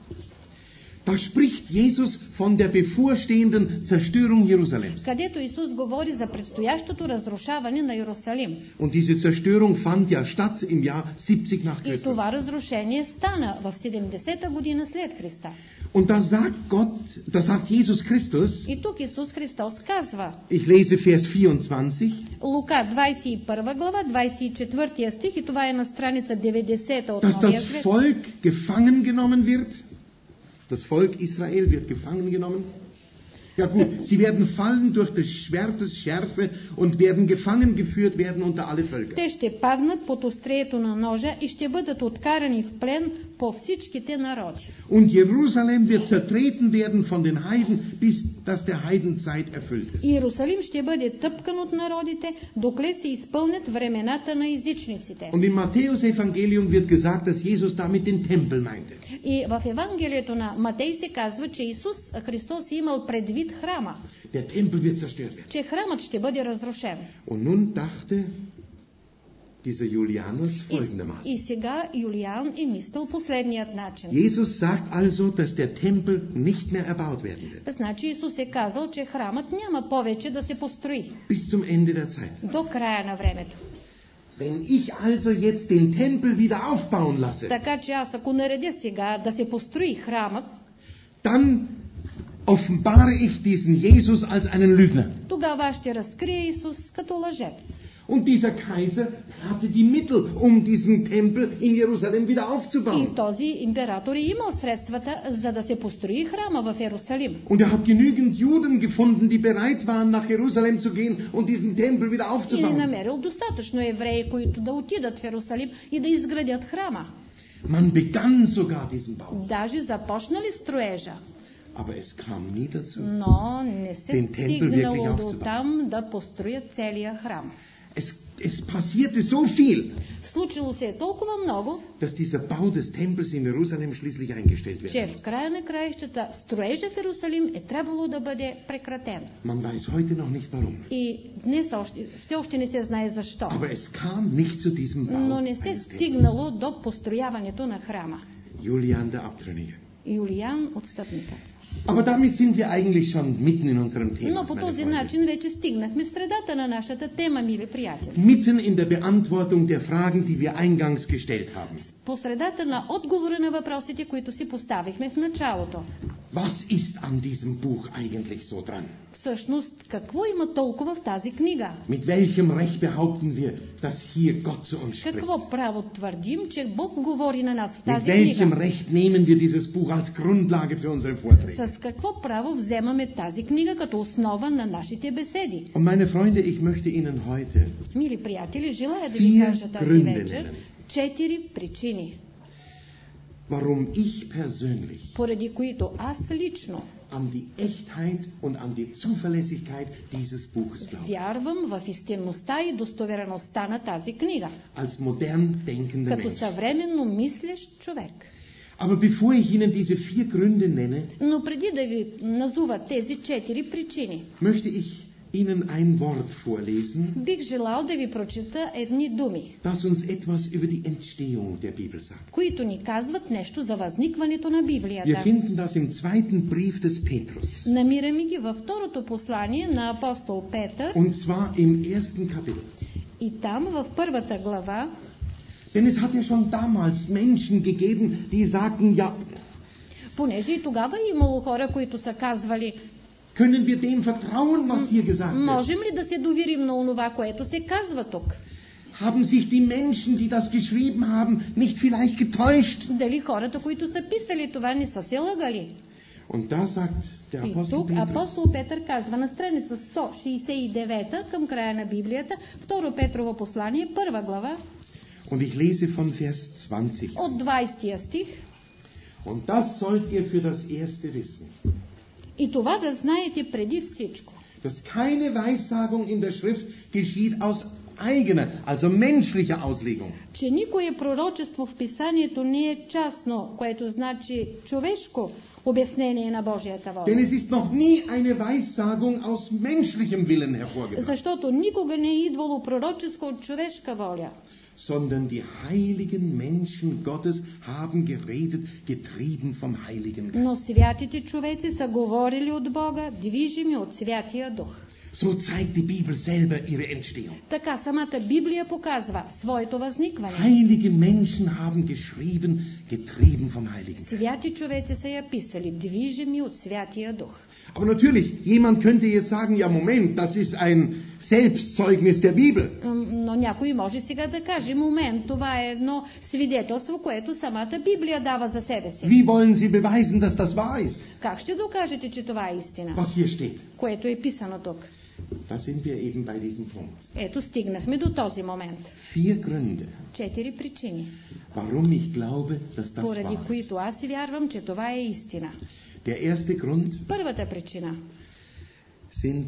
A: Da spricht Jesus von der bevorstehenden Zerstörung Jerusalems.
B: Където Исус говори за предстоящото разрушаване на Иерусалим.
A: Und diese Zerstörung fand ja statt im Jahr siebzig nach
B: И
A: Christus.
B: това разрушение стана в седемдесета година след Христа.
A: Und da sagt Gott, da sagt Jesus Christus,
B: И тук Исус Христос казва,
A: ich lese Vers vierundzwanzig,
B: Лука двадесет и първа глава, двадесет и четвърти стих, и това е на страница деветдесета от
A: dass
B: Новия
A: das
B: Завет.
A: Volk gefangen genommen wird. Das Volk Israel wird gefangen genommen. Ja gut, sie werden fallen durch des Schwertes Schärfe und werden gefangen geführt werden unter alle Völker.
B: Те ще паднат под острието на ножа и ще бъдат откарани в плен по всичките народи.
A: Und Jerusalem wird zertreten werden von den Heiden, bis dass der Heidenzeit erfüllt ist.
B: Иерусалим ще бъде тъпкан от народите, докле се изпълнят времената на езичниците.
A: Und im Matthäus-Evangelium wird gesagt, dass Jesus damit den Tempel meinte.
B: И в Евангелието на Матей се казва, че Исус Христос е имал предвид храма,
A: Der Tempel wird zerstört werden.
B: че храмът ще бъде разрушен.
A: Und nun dachte dieser Julianus
B: И,
A: folgendermaßen.
B: и сега Юлиан е мислил последният начин.
A: Jesus sagt also, dass der Tempel nicht mehr erbaut werden wird.
B: Значи Исус е казал, че храмът няма повече да се построи
A: Bis zum Ende der Zeit.
B: до края на времето.
A: Wenn ich also jetzt den Tempel wieder aufbauen lasse,
B: Така че аз ако наредя сега да се построи храмът,
A: dann offenbare ich diesen Jesus als einen Lügner.
B: тогава аз ще разкрия Исус като лъжец.
A: Und dieser Kaiser hatte die Mittel, um diesen Tempel in Jerusalem wieder
B: И
A: aufzubauen.
B: този император е имал средствата, за да се построи храма в Иерусалим.
A: Und er hat genügend Juden gefunden, die bereit waren, nach Jerusalem zu gehen und diesen Tempel wieder
B: И е
A: aufzubauen.
B: намерил достатъчно евреи, които да отидат в Иерусалим и да изградят храма.
A: Man begann sogar diesen Bau.
B: Даже започнали строежа,
A: Aber es kam nie dazu.
B: но не се
A: Den Tempel wirklich
B: стигнало до
A: aufzubauen.
B: там да построят целия храм.
A: Es, es passierte so viel,
B: случило се е толкова много,
A: dass dieser Bau des Tempels in Jerusalem schließlich eingestellt
B: че
A: werden
B: в
A: muss.
B: края на краищата строежа в Иерусалим е трябвало да бъде прекратен.
A: Man weiß heute noch nicht warum.
B: И днес още, все още не се знае защо.
A: Aber es kam nicht zu diesem Bau
B: Но не се
A: eines Tempels.
B: стигнало до построяването на храма.
A: Julian der Abtrünnige.
B: Юлиан отстъпникът.
A: Aber damit sind wir eigentlich schon mitten in unserem Thema.
B: Но по
A: meine
B: този
A: Freunde.
B: начин вече стигнахме в средата на нашата тема, мили приятели.
A: Mitten in der Beantwortung der Fragen, die wir eingangs gestellt haben.
B: По средата на отговора на въпросите, които си поставихме в началото.
A: Was ist an diesem Buch eigentlich so dran?
B: Всъщност, какво има толкова в тази книга?
A: Mit welchem Recht behaupten wir, dass hier Gott zu uns
B: С
A: spricht?
B: какво право твърдим, че Бог говори на нас в
A: Mit
B: тази
A: welchem
B: книга?
A: Recht nehmen wir dieses Buch als Grundlage für unsere Vorträge?
B: С какво право вземаме тази книга като основа на нашите беседи?
A: Und meine Freunde, ich möchte Ihnen heute
B: Мили приятели, желая да ви
A: Vier
B: кажа тази
A: Gründe
B: вечер
A: nennen.
B: четири причини,
A: warum ich persönlich
B: поради които аз лично
A: an die Echtheit und an die Zuverlässigkeit dieses Buches glaube.
B: вярвам в истинността и достовереността на тази книга,
A: Als modern denkender
B: като
A: Mensch.
B: съвременно мислещ човек.
A: Aber bevor ich Ihnen diese vier Gründe nenne,
B: Но преди да ви назова тези четири причини,
A: möchte ich Ihnen ein Wort vorlesen,
B: бих желал да ви прочета едни думи,
A: das uns etwas über die Entstehung der Bibel sagt.
B: които ни казват нещо за възникването на
A: Wir
B: Библията.
A: finden das im zweiten Brief des Petrus,
B: Намираме ги във второто послание на апостол Петър
A: und zwar im ersten Kapitel.
B: и там в първата глава,
A: Denn es hat ja schon damals Menschen gegeben, die sagten, ja,
B: понеже и тогава е имало хора, които са казвали,
A: können wir dem vertrauen, was hier gesagt wird?
B: можем ли да се доверим на онова, което се казва тук?
A: Haben sich die Menschen, die das geschrieben haben, nicht vielleicht getäuscht?
B: Дали хората, които са писали това, не са се лъгали?
A: Und da sagt der
B: И
A: Apostel
B: тук
A: Petrus,
B: апостол Петър казва на страница сто шейсет и девета към края на Библията, второ Петрово послание, първа глава,
A: und ich lese von Vers zwanzig.
B: от двайсети стих.
A: Und das sollt ihr für das Erste wissen,
B: И това да знаете преди всичко,
A: dass keine Weissagung in der Schrift geschieht aus eigener, also menschlicher Auslegung,
B: че никое пророчество в писанието не е частно, което значи човешко обяснение на Божията
A: denn
B: воля.
A: es ist noch nie eine Weissagung aus menschlichem Willen hervorgebracht,
B: Защото никога не е идвало пророческо от човешка воля,
A: sondern die heiligen Menschen Gottes haben geredet, getrieben vom Heiligen Geist.
B: но святите човеци са говорили от Бога, движими от Святия Дух.
A: So zeigt die Bibel selber ihre Entstehung.
B: Така самата Библия показва своето възникване.
A: Heilige Menschen haben geschrieben, getrieben vom Heiligen Geist.
B: Святи човеци са я писали, движими от Святия Дух.
A: Aber natürlich, jemand könnte jetzt sagen, ja Moment, das ist ein Selbstzeugnis der Bibel.
B: М, Но някой може сега да каже, момент, това е едно свидетелство, което самата Библия дава за себе си.
A: Wie wollen Sie beweisen, dass das wahr ist,
B: Как ще докажете, че това е истина,
A: was hier steht?
B: което е писано тук?
A: Da sind wir eben bei diesem Punkt.
B: Ето, стигнахме до този момент.
A: Vier Gründe,
B: Четири причини,
A: warum ich glaube, dass das
B: поради
A: wahr ist.
B: които аз вярвам, че това е истина.
A: Der erste Grund
B: Първата причина
A: sind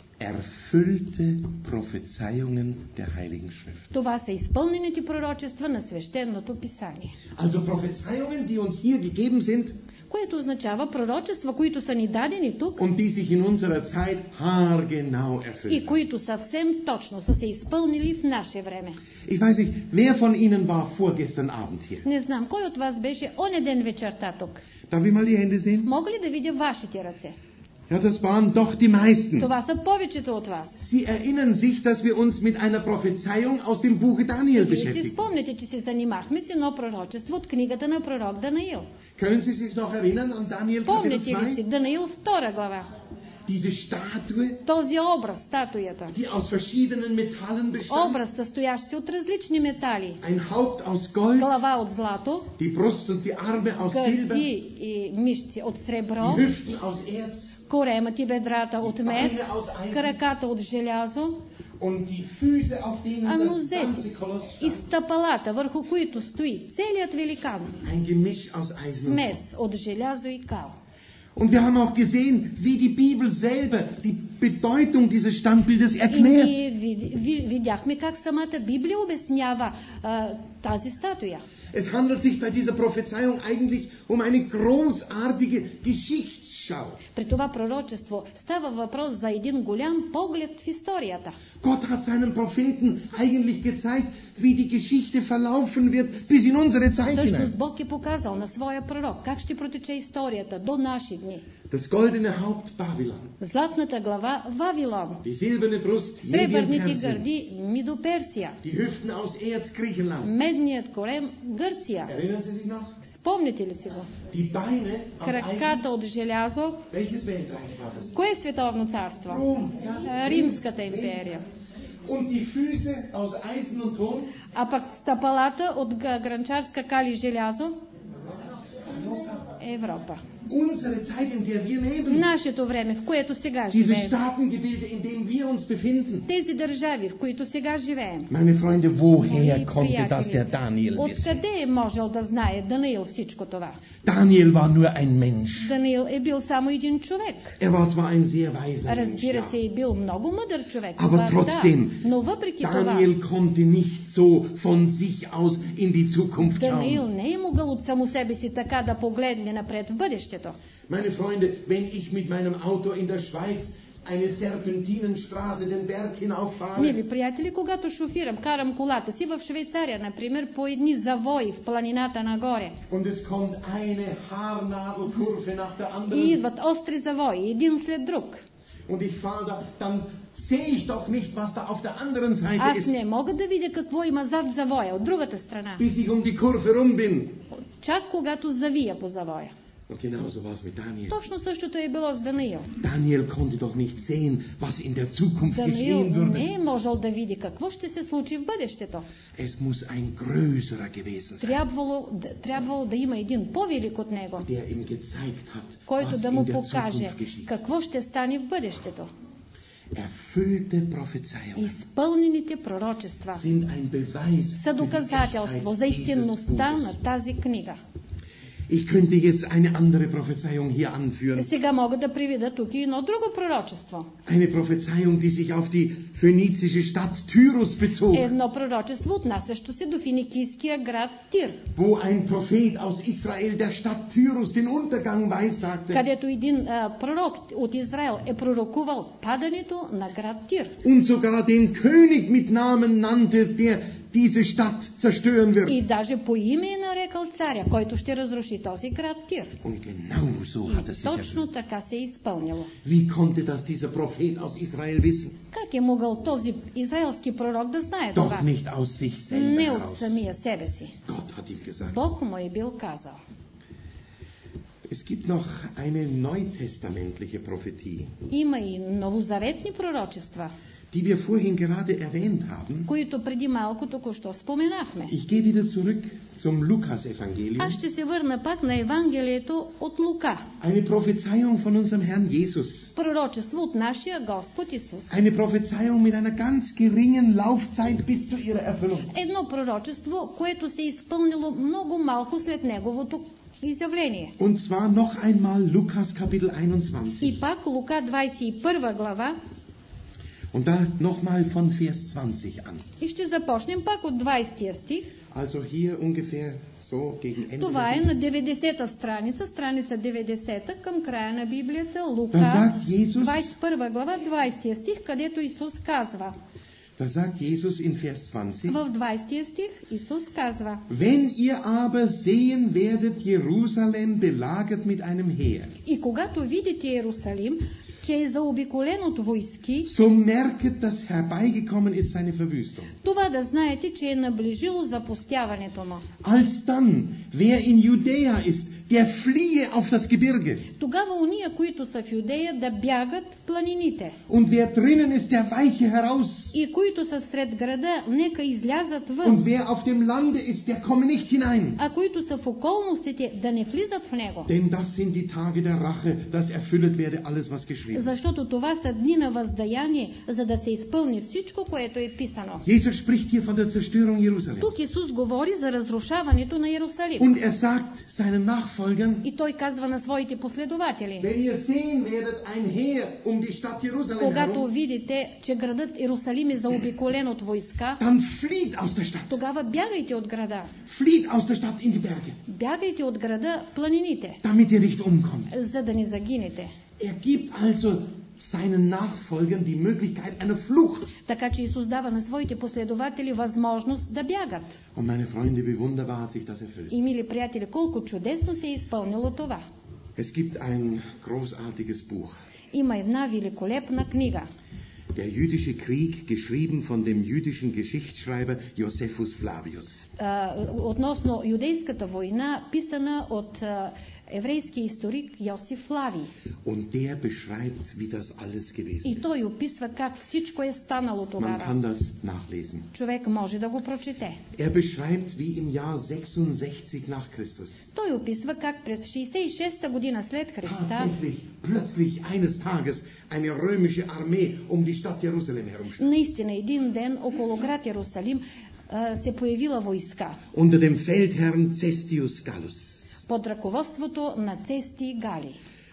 A: erfüllte Prophezeiungen der Heiligen Schrift.
B: това са изпълнените пророчества на свещеното писание,
A: Also Prophezeiungen, die uns hier gegeben sind
B: което означава пророчества, които са ни дадени тук
A: und die sich in unserer Zeit haargenau
B: и
A: erfüllen.
B: които съвсем точно са се изпълнили в наше време.
A: Ich weiß nicht, wer von Ihnen war vorgestern Abend hier?
B: Не знам, кой от вас беше оня ден вечерта тук?
A: Darf ich mal die Hände sehen?
B: Мога ли да видя вашите ръце?
A: Ja, das waren doch die meisten.
B: Това са повечето от вас.
A: Sie erinnern sich, dass wir uns mit einer Prophezeiung aus dem Buche Daniel
B: Вие си
A: beschäftigen.
B: спомняте, че се занимахме с едно пророчество от книгата на пророк Данаил.
A: Können Sie sich noch erinnern an Daniel Kapitel
B: Помните ли си
A: zwei?
B: Данаил втора глава?
A: Diese Statue,
B: Този образ, статуята.
A: die aus verschiedenen Metallen bestand,
B: Образ, състоящ се от различни метали.
A: ein Haupt aus Gold,
B: Глава от злато,
A: die Brust und die Arme aus Silber,
B: гърди и мишци от сребро,
A: die Hüften aus Erz
B: коремът и бедрата от мед, краката от желязо,
A: und die Füße, auf denen
B: а
A: das
B: нозете
A: ganze Koloss
B: и
A: stand.
B: стъпалата, върху които стои целият великан.
A: Ein Gemisch aus Eisen und
B: Смес от желязо и кал.
A: Und wir haben auch gesehen, wie die Bibel selber die Bedeutung dieses Standbildes
B: И
A: erklärt.
B: ние види- ви- видяхме как самата Библия обяснява а, тази статуя.
A: Es handelt sich bei dieser Prophezeiung eigentlich um eine großartige Geschichtsschau.
B: При това пророчество става въпрос за един голям поглед в историята.
A: Gott hat seinen Propheten eigentlich gezeigt, wie die Geschichte verlaufen wird bis in unsere Zeit hinein.
B: Всъщност Бог е показал на своя пророк как ще протече историята до наши дни.
A: Das goldene Haupt Babylon,
B: Златната глава Вавилон,
A: die silberne Brust
B: сребърните
A: Medien-Persien,
B: гърди Мидоперсия,
A: die Hüften aus Erz Griechenland.
B: медният корем Гърция.
A: Erinnern Sie sich noch?
B: Спомните ли си го?
A: Die Beine aus Eisen.
B: Краката от желязо.
A: Welches Weltreich war das?
B: Кое е световно царство?
A: Rom, ja.
B: Римската империя.
A: Und die Füße aus Eisen und Ton?
B: А пък стъпалата от га- гранчарска кали и желязо? Европа.
A: Unsere Zeit, in der wir leben.
B: Нашето време, в което сега
A: Diese
B: живеем.
A: Staatengebilde, in denen wir uns befinden.
B: Тези държави, в които сега живеем.
A: Meine Freunde, woher
B: Мои
A: konnte das der
B: приятели,
A: Daniel wissen?
B: откъде е можел да знае Даниил всичко това?
A: Daniel war nur ein Mensch.
B: Даниил е бил само един човек.
A: Er war zwar ein sehr weiser Mensch,
B: Разбира
A: ja.
B: се, е бил много мъдър човек.
A: Aber
B: това
A: trotzdem,
B: да. Но въпреки това,
A: Daniel konnte nicht so von sich aus in die Zukunft
B: Даниил
A: schauen.
B: не е могъл от само себе си така да погледне напред в бъдещето.
A: Meine Freunde, wenn ich mit meinem Auto in der Schweiz eine Serpentinenstraße den Berg hinaufahre,
B: Мили приятели, когато шофирам, карам колата си в Швейцария, например, по едни завои в планината нагоре.
A: und es kommt eine Haarnadelkurve nach der
B: И
A: anderen,
B: идват остри завои, един след друг.
A: und ich fahre da, dann sehe ich doch nicht, was da auf der anderen Seite
B: Аз
A: ist,
B: не мога да видя какво има зад завоя, от другата страна.
A: bis ich um die Kurve rum bin.
B: Чак когато завия по завоя.
A: Und genauso war es mit Daniel.
B: Точно същото е било с Даниил.
A: Daniel konnte doch nicht sehen, was in der Zukunft
B: Даниил
A: geschehen würde.
B: не е можел да види какво ще се случи в бъдещето.
A: Es muss ein größerer gewesen sein,
B: Трябвало, да- трябвало да има един по-велик от него,
A: der ihm gezeigt hat,
B: който
A: was
B: да
A: in
B: му
A: der
B: покаже
A: Zukunft geschieht.
B: какво ще стане в бъдещето.
A: Erfüllte Prophezeiungen
B: Изпълнените пророчества
A: sind ein Beweis
B: са
A: für die
B: доказателство за
A: Echtheit dieses
B: истинността
A: Buches.
B: на тази книга.
A: Ich könnte jetzt eine andere Prophezeiung hier anführen.
B: Сега мога да приведа тук и едно друго пророчество.
A: Eine Prophezeiung, die sich auf die phönizische Stadt Tyrus bezog,
B: Едно пророчество, отнасящо се до финикийския град Тир,
A: wo ein Prophet aus Israel der Stadt Tyrus den Untergang weissagte.
B: където един а, пророк от Израел е пророкувал падането на град Тир.
A: Und sogar den König mit Namen nannte, der diese Stadt zerstören wird.
B: И даже по име е нарекал царя, който ще разруши този град Тир.
A: Und genau so hat es
B: И
A: sich
B: точно
A: erfüllt.
B: така се е изпълнило.
A: Wie konnte das dieser Prophet aus Israel wissen?
B: Как е могъл този израелски пророк да знае
A: Doch
B: това?
A: nicht aus sich selber
B: Не от
A: heraus.
B: самия себе си.
A: Gott hat ihm gesagt.
B: Бог му е бил казал.
A: Es gibt noch eine neutestamentliche Prophetie,
B: Има и новозаветни пророчества,
A: die wir vorhin gerade erwähnt haben.
B: които преди малко току-що споменахме.
A: Ich gehe wieder zurück zum Lukas-Evangelium.
B: Аз ще се върна пак на Евангелието от Лука.
A: Eine Prophezeiung von unserem Herrn Jesus.
B: Пророчество от нашия Господ Исус.
A: Eine Prophezeiung mit einer ganz geringen Laufzeit bis zu ihrer Erfüllung.
B: Едно пророчество, което се е изпълнило много малко след неговото изявление.
A: Und zwar noch einmal Lukas Kapitel einundzwanzig.
B: И пак Лука двадесет и първа глава.
A: Und da nochmal von Vers zwanzig an.
B: И ще започнем пак от двадесетия стих.
A: Also hier ungefähr so gegen Ende.
B: Това е
A: der
B: на деветдесета страница, страница деветдесета към края на Библията,
A: Da
B: Лука,
A: sagt Jesus,
B: двадесет и първа глава, двадесетия стих, където Исус казва.
A: da sagt Jesus in Vers zwanzig,
B: В двадесетия стих Исус казва:
A: wenn ihr aber sehen werdet Jerusalem belagert mit einem Heer,
B: И когато видите Иерусалим, че е заобиколен от войски,
A: so merket, dass herbeigekommen ist seine Verwüstung.
B: това да знаете, че е наближило запустяването му.
A: Alsdann, wer in Judäa ist, der fliehe auf das Gebirge.
B: Тогава уния, които са в Юдея, да бягат в планините.
A: Und wer drinnen ist, der weiche heraus.
B: И които са всред града, нека излязат
A: Und
B: вън.
A: wer auf dem Lande ist, der komme nicht hinein.
B: А които са в околностите, да не влизат в него.
A: Denn das sind die Tage der Rache, dass erfüllt werde alles, was geschrieben ist.
B: Защото това са дни на въздаяние, за да се изпълни всичко, което е писано.
A: Jesus spricht hier von der Zerstörung Jerusalems.
B: Тук Исус говори за разрушаването на Иерусалим.
A: Und er sagt seinen Nachfolgern,
B: И той казва на своите последователи:
A: wenn ihr sehen werdet ein Heer um die Stadt Jerusalem
B: когато
A: herum,
B: видите, че градът Иерусалим е заобиколен от войска,
A: dann flieht aus der Stadt.
B: тогава бягайте от града.
A: Flieht aus der Stadt in die Berge,
B: Бягайте от града в планините,
A: damit ihr nicht umkommt.
B: за да не загинете.
A: Er gibt also seinen Nachfolgern die Möglichkeit einer Flucht.
B: Така че Исус дава на своите последователи възможност да бягат.
A: Und meine Freunde, wie wunderbar hat sich das erfüllt.
B: И, мили приятели, колко чудесно се е изпълнило това.
A: Es gibt ein großartiges Buch.
B: Има една великолепна книга.
A: Der jüdische Krieg, geschrieben von dem jüdischen Geschichtsschreiber Josephus Flavius.
B: А, относно юдейската война, писана от а, еврейски историк Йосиф Флавий.
A: Und der beschreibt, wie das alles gewesen
B: И
A: ist.
B: той описва как всичко е станало
A: Man
B: тогава.
A: kann das nachlesen.
B: Човек може да го прочете.
A: Er beschreibt, wie im Jahr sechsundsechzig nach Christus.
B: Той описва как през шейсет и шеста година след Христа
A: Tatsächlich, plötzlich eines Tages eine römische Armee um die Stadt Jerusalem herumsteht.
B: наистина един ден около град Иерусалим а, се появила войска
A: Unter dem Feldherrn Cestius Gallus.
B: под ръководството на Цести и Гали.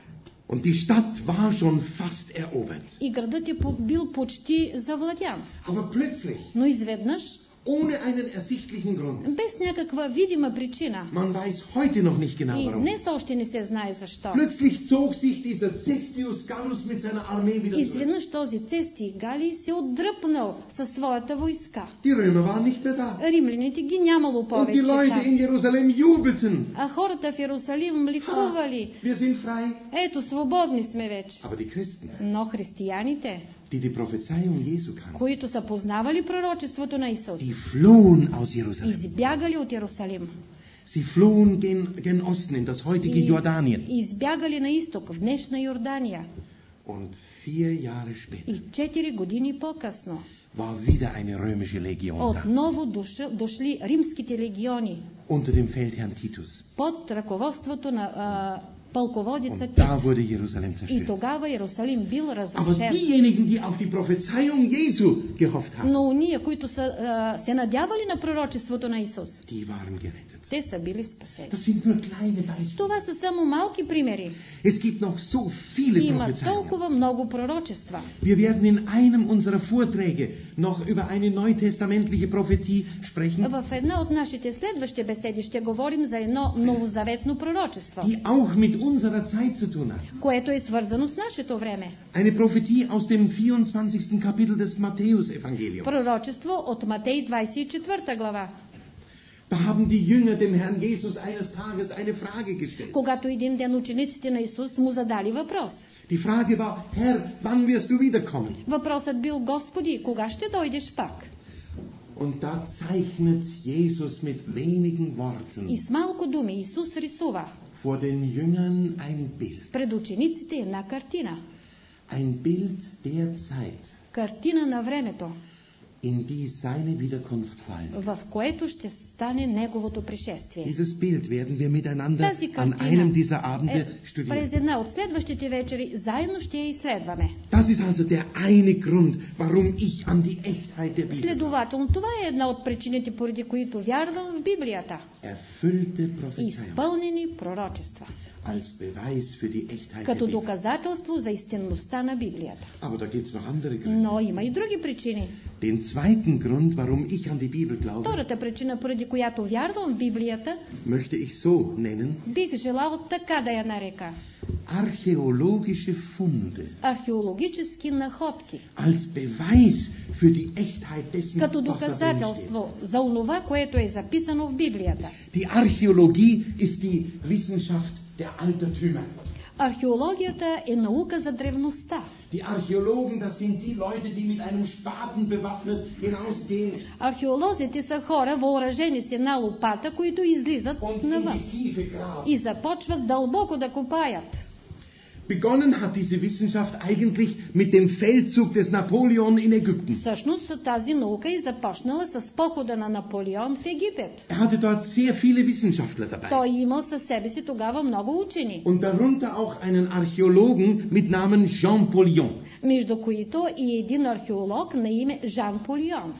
A: Und die Stadt war schon fast erobert.
B: И градът е по- бил почти завладян.
A: Aber plötzlich,
B: Но изведнъж,
A: ohne einen ersichtlichen Grund,
B: без някаква видима причина,
A: man weiß heute noch nicht genau
B: и
A: warum,
B: днес още не се знае защо,
A: plötzlich zog sich dieser Cestius Gallus mit seiner Armee wieder zurück.
B: изведнъж този Цести и Гали се отдръпнал със своята войска.
A: Die Römer waren nicht mehr da.
B: Римляните ги нямало
A: Und die
B: повече
A: Leute
B: там.
A: in Jerusalem jubelten.
B: А хората в Иерусалим ликували.
A: Wir sind frei.
B: Ето, свободни сме вече.
A: Aber die Christen,
B: Но християните,
A: die die Prophezeiung Jesu kannten,
B: които са познавали пророчеството на Исус,
A: die flohen aus Jerusalem.
B: избягали от Иерусалим,
A: Sie flohen gen, gen Osten in das heutige
B: и
A: Jordanien.
B: избягали на изток, в днешна Йордания.
A: Und vier Jahre später
B: И четири години по-късно
A: war wieder eine römische Legion da,
B: отново дошли, дошли римските легиони
A: unter dem Feldherrn Titus.
B: под ръководството на а, пълководеца
A: Und
B: Тит.
A: da wurde Jerusalem
B: И
A: zerstört.
B: тогава Иерусалим бил
A: Aber
B: разрушен.
A: diejenigen, die auf die Prophezeiung Jesu gehofft haben,
B: Но уния, които са а, се надявали на пророчеството на Исус,
A: die waren gerettet.
B: те са били спасени.
A: Das sind nur kleine Beispiele.
B: Това са само малки примери.
A: Es gibt noch so viele
B: Има
A: Prophezeiungen.
B: толкова много пророчества.
A: Wir werden in einem unserer Vorträge noch über eine neutestamentliche Prophetie sprechen,
B: В една от нашите следващи беседи ще говорим за едно новозаветно пророчество,
A: die auch mit unserer Zeit zu tun hat.
B: което е свързано с нашето време.
A: Eine Prophetie aus dem vierundzwanzigsten Kapitel des Matthäus-Evangeliums.
B: Пророчество от Матей двадесет и четвърта глава.
A: Da haben die Jünger dem Herrn Jesus eines Tages eine Frage gestellt.
B: Когато един ден учениците на Исус му задали въпрос.
A: Die Frage war, Herr, wann wirst du wiederkommen?
B: Въпросът бил: Господи, кога ще дойдеш пак?
A: Und da zeichnet Jesus mit wenigen Worten
B: И с малко думи Исус рисува
A: vor den Jüngern ein Bild.
B: пред учениците една картина.
A: Ein Bild der Zeit,
B: Картина на времето,
A: in die seine Wiederkunft fallen.
B: в което ще стане Неговото пришествие.
A: Dieses Bild werden wir miteinander
B: Тази
A: an
B: картина
A: einem dieser Abende
B: е, през
A: studieren.
B: една от следващите вечери заедно ще я изследваме.
A: Das ist also der eine Grund, warum ich an die Echtheit der Bibel glaube.
B: Следователно, това е една от причините, поради които вярвам в Библията.
A: Erfüllte Prophezeiung
B: Изпълнени пророчества,
A: als Beweis für die Echtheit der
B: като
A: Bibel.
B: доказателство за истинността на Библията.
A: Aber da gibt es noch andere Gründe.
B: Но има и други причини.
A: Den zweiten Grund, warum ich an die Bibel glaube,
B: Втората причина, поради която вярвам в Библията,
A: möchte ich so nennen:
B: бих желал така да я нарека:
A: archäologische Funde
B: археологически находки,
A: als Beweis für die Echtheit dessen,
B: като
A: was da drin steht.
B: доказателство за онова, което е записано в Библията.
A: Die Archäologie ist die Wissenschaft der Altertümer.
B: Археологията е наука за древността.
A: Die Archäologen, das sind die Leute, die mit einem Spaten bewaffnet hinausgehen
B: Археолозите са хора, въоръжени с една лопата, които излизат
A: und in
B: навън
A: die Tiefe graben.
B: и започват дълбоко да копаят.
A: Begonnen hat diese Wissenschaft eigentlich mit dem Feldzug des Napoleon in Ägypten.
B: Всъщност тази наука е започнала с похода на Наполеон в Египет.
A: Er hatte dort sehr viele Wissenschaftler dabei.
B: Той имал със себе си тогава много учени,
A: Und darunter auch einen Archäologen mit Namen Jean Paulhan.
B: между които и един археолог на име Жан Полион.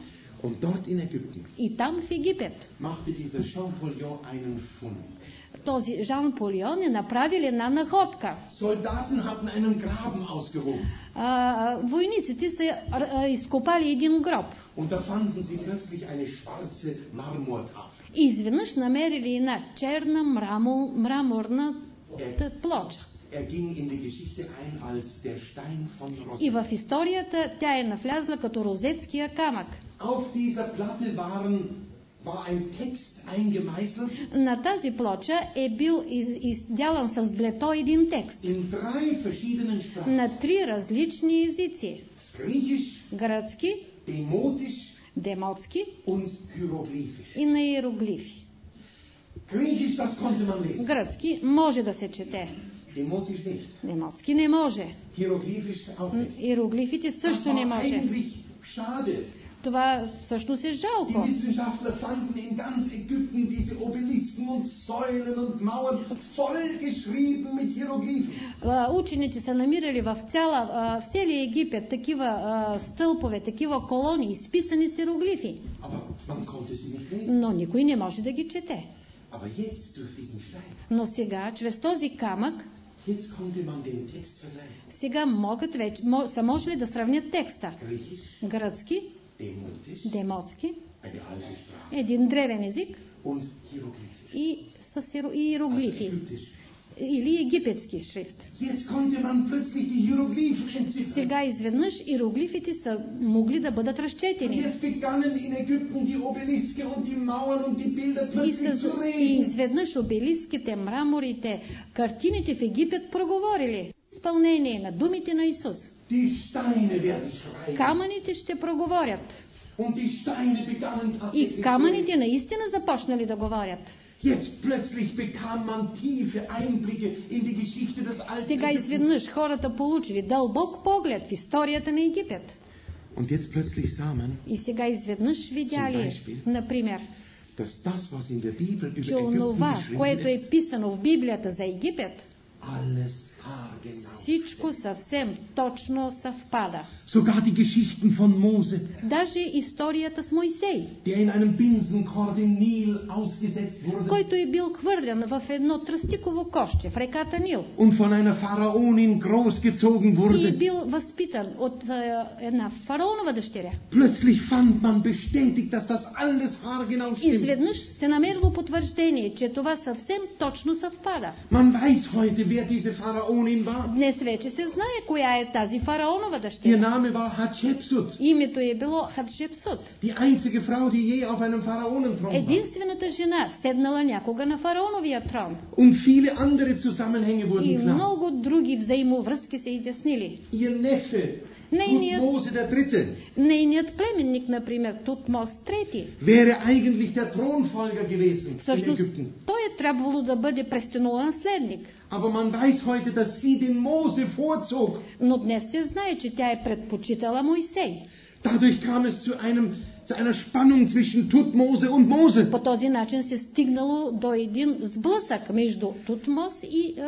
A: Und dort in Ägypten
B: И там в Египет
A: machte dieser Champollion einen Fund.
B: този Жан Полион е направил една находка.
A: Soldaten hatten einen Graben ausgehoben.
B: А, войниците са а, изкопали един гроб.
A: Und da fanden sie plötzlich eine schwarze Marmortafel.
B: И изведнъж намерили една черна мрамор, мраморна т- плоча.
A: Er ging in die Geschichte ein als der Stein von
B: И
A: Rosetta.
B: в историята тя е навлязла като розетския камък.
A: Auf dieser Platte waren, war ein Text eingemeißelt
B: На тази плоча е бил из, издялан с длето един текст
A: in drei verschiedenen Sprachen.
B: на три различни езици.
A: Griechisch,
B: Гръцки,
A: Demotisch
B: демотски
A: und Hieroglyphisch.
B: и на иероглифи.
A: Griechisch, das konnte man lesen.
B: Гръцки може да се чете,
A: Demotisch nicht.
B: демотски не може.
A: Hieroglyphisch auch nicht.
B: Иероглифите
A: Das
B: също не
A: war
B: може.
A: eigentlich schade.
B: Това всъщност е
A: Die
B: жалко.
A: Wissenschaftler fanden in ganz Ägypten diese Obelisken und Säulen und Mauern vollgeschrieben mit Hieroglyphen.
B: А, Учените са намирали в, цяла, а, в целия Египет такива а, стълпове, такива колони, изписани с иероглифи.
A: Aber man konnte sie nicht lesen.
B: Но никой не може да ги чете.
A: Aber jetzt durch diesen Stein,
B: Но сега, чрез този камък,
A: jetzt konnte man den Text vergleichen.
B: сега могат вече, мо, са можели да сравнят текста.
A: Griechisch,
B: Гръцки,
A: Demotisch,
B: демотски,
A: eine alte Sprache
B: един древен език
A: und Hieroglyphisch.
B: и с иеро- иероглифи.
A: Ägyptisch.
B: Или египетски шрифт.
A: Jetzt konnte man plötzlich die Hieroglyphen entziffern.
B: Сега изведнъж иероглифите са могли да бъдат
A: Und
B: разчетени.
A: jetzt begannen in Ägypten die Obeliske und die Mauern und die Bilder
B: И,
A: plötzlich
B: с,
A: zu
B: и
A: reden.
B: изведнъж обелиските, мраморите, картините в Египет проговорили. Изпълнение на думите на Исус.
A: Die Steine werden schreien.
B: Камъните ще проговорят.
A: Und die Steine begannen tatsächlich
B: И
A: zu reden.
B: камъните наистина започнали да говорят.
A: Jetzt plötzlich bekam man tiefe Einblicke in die Geschichte des alten
B: Сега
A: Ägyptens.
B: изведнъж хората получили дълбок поглед в историята на Египет.
A: Und jetzt plötzlich sah man,
B: И сега изведнъж видяли, например,
A: dass das, was in der Bibel über
B: че
A: Ägypten
B: онова,
A: geschrieben
B: което
A: ist,
B: е писано в Библията за Египет,
A: alles haargenau.
B: всичко съвсем точно съвпада.
A: Sogar die Geschichten von Mose,
B: Даже историята с Мойсей,
A: der in einem Binsenkorb im Nil ausgesetzt wurde
B: който е бил хвърлен в едно тръстиково коще в реката Нил
A: und von einer Pharaonin großgezogen
B: и е
A: wurde.
B: бил възпитан от е, една фараонова дъщеря.
A: Plötzlich fand man bestätigt, dass das alles haargenau stimmt.
B: Изведнъж се намерило потвърждение, че това съвсем точно съвпада.
A: Man weiß heute, wer diese Pharaonin war.
B: Днес вече се знае коя е тази фараонова
A: Ihr
B: дъщеря.
A: Name war Hatschepsut,
B: Името е било Хатшепсут.
A: die einzige Frau, die je auf einem Pharaonenthron war.
B: Единствената жена, седнала някога на фараоновия трон.
A: Und viele andere Zusammenhänge
B: И
A: wurden klar.
B: много други взаимовръзки се изяснили.
A: Ihr Neffe,
B: Нейният,
A: Thutmose der Dritte,
B: нейният племенник, например, Тутмос трети,
A: wäre eigentlich der Thronfolger gewesen in
B: всъщност
A: Ägypten.
B: той е трябвало да бъде престолонаследник.
A: Aber man weiß heute, dass sie den Mose vorzog.
B: Но днес се знае, че тя е предпочитала Мойсей.
A: Dadurch kam es zu einem zu einer Spannung zwischen Thutmose und Mose.
B: По този начин се стигнало до един сблъсък между Тутмос и, е,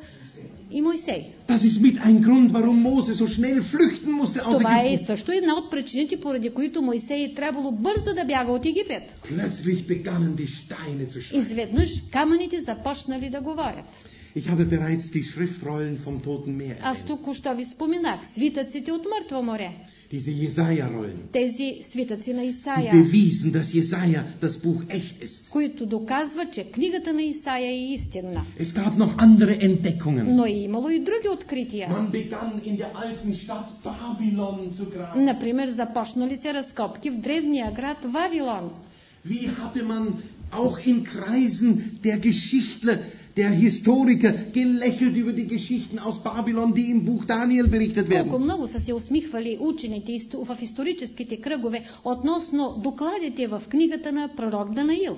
B: и Мойсей.
A: Das ist mit ein Grund, warum Mose so schnell flüchten musste aus
B: Това е
A: Ägypten.
B: също една от причините, поради които Мойсей е трябвало бързо да бяга от Египет.
A: Plötzlich begannen die Steine zu schreien.
B: Изведнъж камъните започнали да говорят.
A: Ich habe bereits die Schriftrollen vom Toten Meer
B: Аз
A: erwähnt.
B: току-що ви споменах свитъците от Мъртво море.
A: Diese Jesaja-Rollen,
B: Тези свитъци на
A: die
B: Исаия,
A: bewiesen, dass Jesaja das Buch echt ist.
B: които доказват, че книгата на Исаия е истинна.
A: Es gab noch andere Entdeckungen.
B: Но е имало и други открития.
A: Man begann in der alten Stadt Babylon zu graben.
B: Например, започнали се разкопки в древния град Вавилон.
A: Wie hatte man auch in Kreisen der Geschichtler, der Historiker gelächelt über die Geschichten aus Babylon, die im Buch Daniel berichtet
B: Колко
A: werden.
B: много са се усмихвали учените исто- в историческите кръгове относно докладите в книгата на пророк Данаил.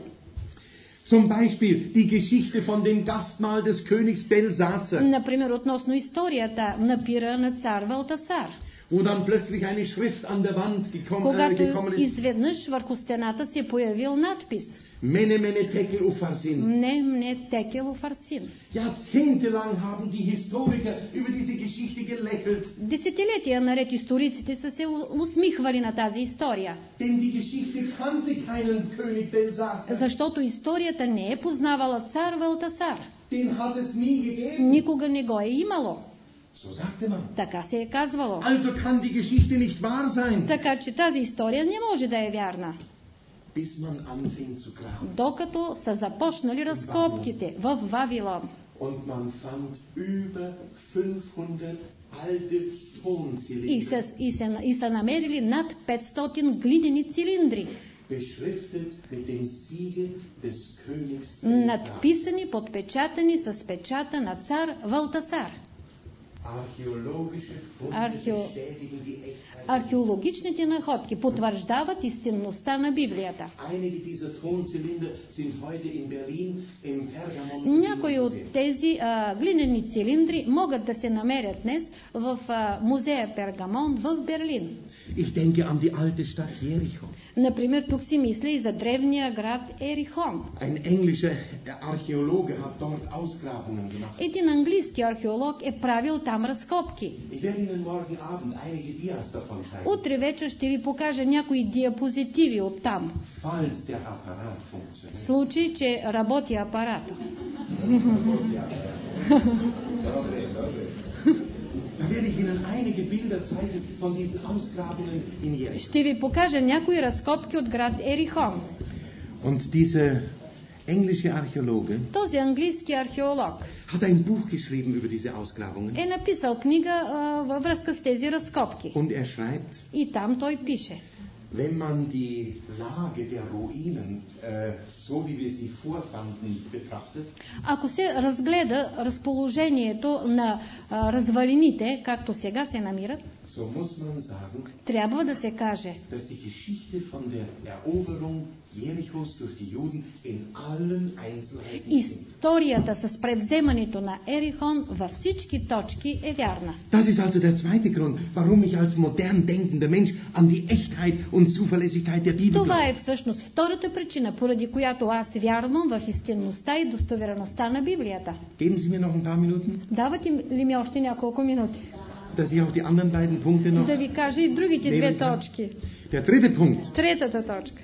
A: Zum Beispiel die Geschichte von dem Gastmahl des Königs Belsazar
B: Например, относно историята на пира на цар Валтасар.
A: wo dann plötzlich eine Schrift an der Wand gekommen, äh,
B: Когато
A: gekommen ist.
B: изведнъж върху стената се е появил надпис.
A: Mene, mene, tekel, ufarsin.
B: Не, не, текел фарсин.
A: Jahrzehntelang haben die Historiker über diese Geschichte gelächelt.
B: Десетилетия наред историците са се усмихвали на тази история.
A: Denn die Geschichte kannte keinen König Belsazar.
B: Защото историята не е познавала цар Валтасар.
A: Den hat es nie gegeben.
B: Никога не го е имало.
A: So sagte man.
B: Така се е казвало.
A: Also kann die Geschichte nicht wahr sein.
B: Така че тази история не може да е вярна.
A: Bis man anfing zu graben.
B: Докато са започнали разкопките в Вавилон.
A: Und man fand über fünfhundert alte
B: И
A: Tonzylinder,
B: са, и, са, и са намерили над петстотин глинени цилиндри,
A: beschriftet mit dem Siegel des Königs Belsazar.
B: надписани, подпечатани с печата на цар Валтасар.
A: Archäologische Funde
B: Archäo-
A: bestätigen die Echtheit.
B: Археологичните находки потвърждават истинността на Библията.
A: Einige dieser Tonzylinder sind heute in Berlin im Pergamon
B: Някои
A: Museum.
B: от тези а, глинени цилиндри могат да се намерят днес в а, музея Пергамон в Берлин.
A: Ich denke an die alte Stadt Jericho.
B: Например, тук си мисля и за древния град Ерихон.
A: Ein englischer Archäologe hat dort Ausgrabungen gemacht.
B: Един английски археолог е правил там разкопки.
A: Ich werde Ihnen morgen Abend einige Dias davon zeigen,
B: Утре вечер ще ви покажа някои диапозитиви от там.
A: falls der Apparat funktioniert.
B: В случай, че работи апарата.
A: Da werde ich Ihnen einige Bilder zeigen von diesen Ausgrabungen in Jericho.
B: Ще ви покажа някои разкопки от град Ерихон.
A: Und dieser englische Archäologe
B: Този английски археолог
A: hat ein Buch geschrieben über diese Ausgrabungen.
B: е написал книга а, във връзка с тези разкопки.
A: Und er schreibt,
B: И там той пише:
A: wenn man die Lage der Ruinen, äh, so wie wir sie vorfanden, betrachtet,
B: ако се разгледа разположението на а, развалините, както сега се намират,
A: so muss man sagen,
B: трябва да се каже,
A: dass die Geschichte von der Eroberung Jerichos durch die Juden in allen Einzelheiten stimmt.
B: историята с превземането на Ерихон във всички точки е вярна.
A: Das ist also der zweite Grund, warum ich als modern denkender Mensch an die Echtheit und Zuverlässigkeit der Bibel
B: Това
A: glaube.
B: е всъщност втората причина, поради която аз вярвам в истинността и достоверността на Библията.
A: Geben Sie mir noch ein paar Minuten,
B: Давате ли ми още няколко минути?
A: dass ich auch die anderen beiden Punkte noch...
B: Да ви кажа и другите две
A: Nehmen kann.
B: точки.
A: Der dritte Punkt,
B: Третата точка,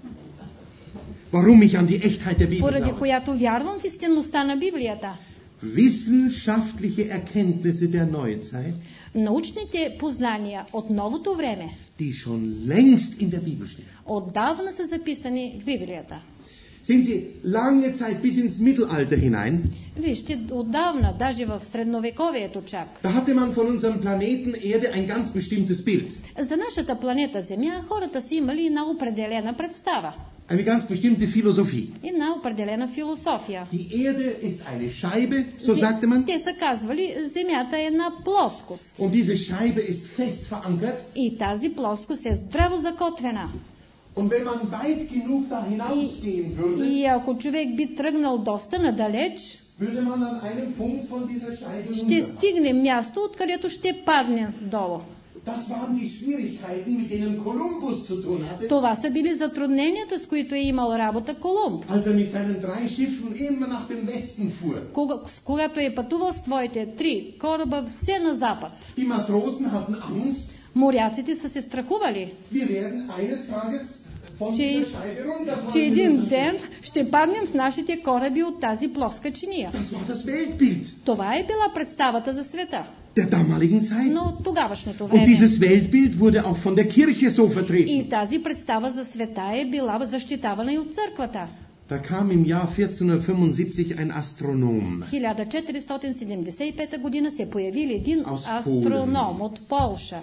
A: warum ich an die Echtheit der Bibel
B: поради
A: glaube.
B: която вярвам в истинността на Библията.
A: Wissenschaftliche Erkenntnisse der Neuzeit,
B: Научните познания от новото време
A: die schon längst in der Bibel stehen.
B: отдавна са записани в Библията.
A: Sehen Sie, lange Zeit bis ins Mittelalter hinein,
B: Вижте, отдавна, даже в средновековието чак,
A: da hatte man von unserem Planeten Erde ein ganz bestimmtes Bild.
B: за нашата планета Земя хората са имали една определена представа,
A: Eine ganz bestimmte Philosophie.
B: една определена философия.
A: Die Erde ist eine Scheibe, so
B: Зе-
A: sagte man.
B: Те са казвали, Земята е една плоскост.
A: Und diese Scheibe ist fest verankert.
B: И тази плоскост е здраво закотвена.
A: Und wenn man weit genug da
B: И,
A: hinausgehen würde,
B: и ако човек би тръгнал доста надалеч,
A: würde man an einem Punkt von dieser Scheibe
B: ще
A: runterfallen.
B: стигне място, откъдето ще падне долу.
A: Das waren die Schwierigkeiten, mit denen Kolumbus zu tun hatte,
B: Това са били затрудненията, с които е имал работа Колумб.
A: als er mit seinen drei Schiffen immer nach dem Westen fuhr.
B: Кога, когато е пътувал с твоите три кораба все на запад.
A: Die Matrosen hatten Angst,
B: Моряците са се страхували,
A: wir werden eines Tages von
B: че,
A: dieser Scheibe runterfallen.
B: че
A: mit
B: един
A: unseren
B: ден
A: Schiffen.
B: ще паднем с нашите кораби от тази плоска чиния.
A: Das war das Weltbild
B: Това е била представата за света,
A: der damaligen Zeit.
B: но от тогавашното
A: Und
B: време.
A: dieses Weltbild wurde auch von der Kirche so vertreten.
B: И тази представа за света е била защитавана и от църквата.
A: Da kam im Jahr vierzehnhundertfünfundsiebzig ein Astronom.
B: хиляда четиристотин седемдесет и пета година се появил един
A: Aus
B: астроном от Полша,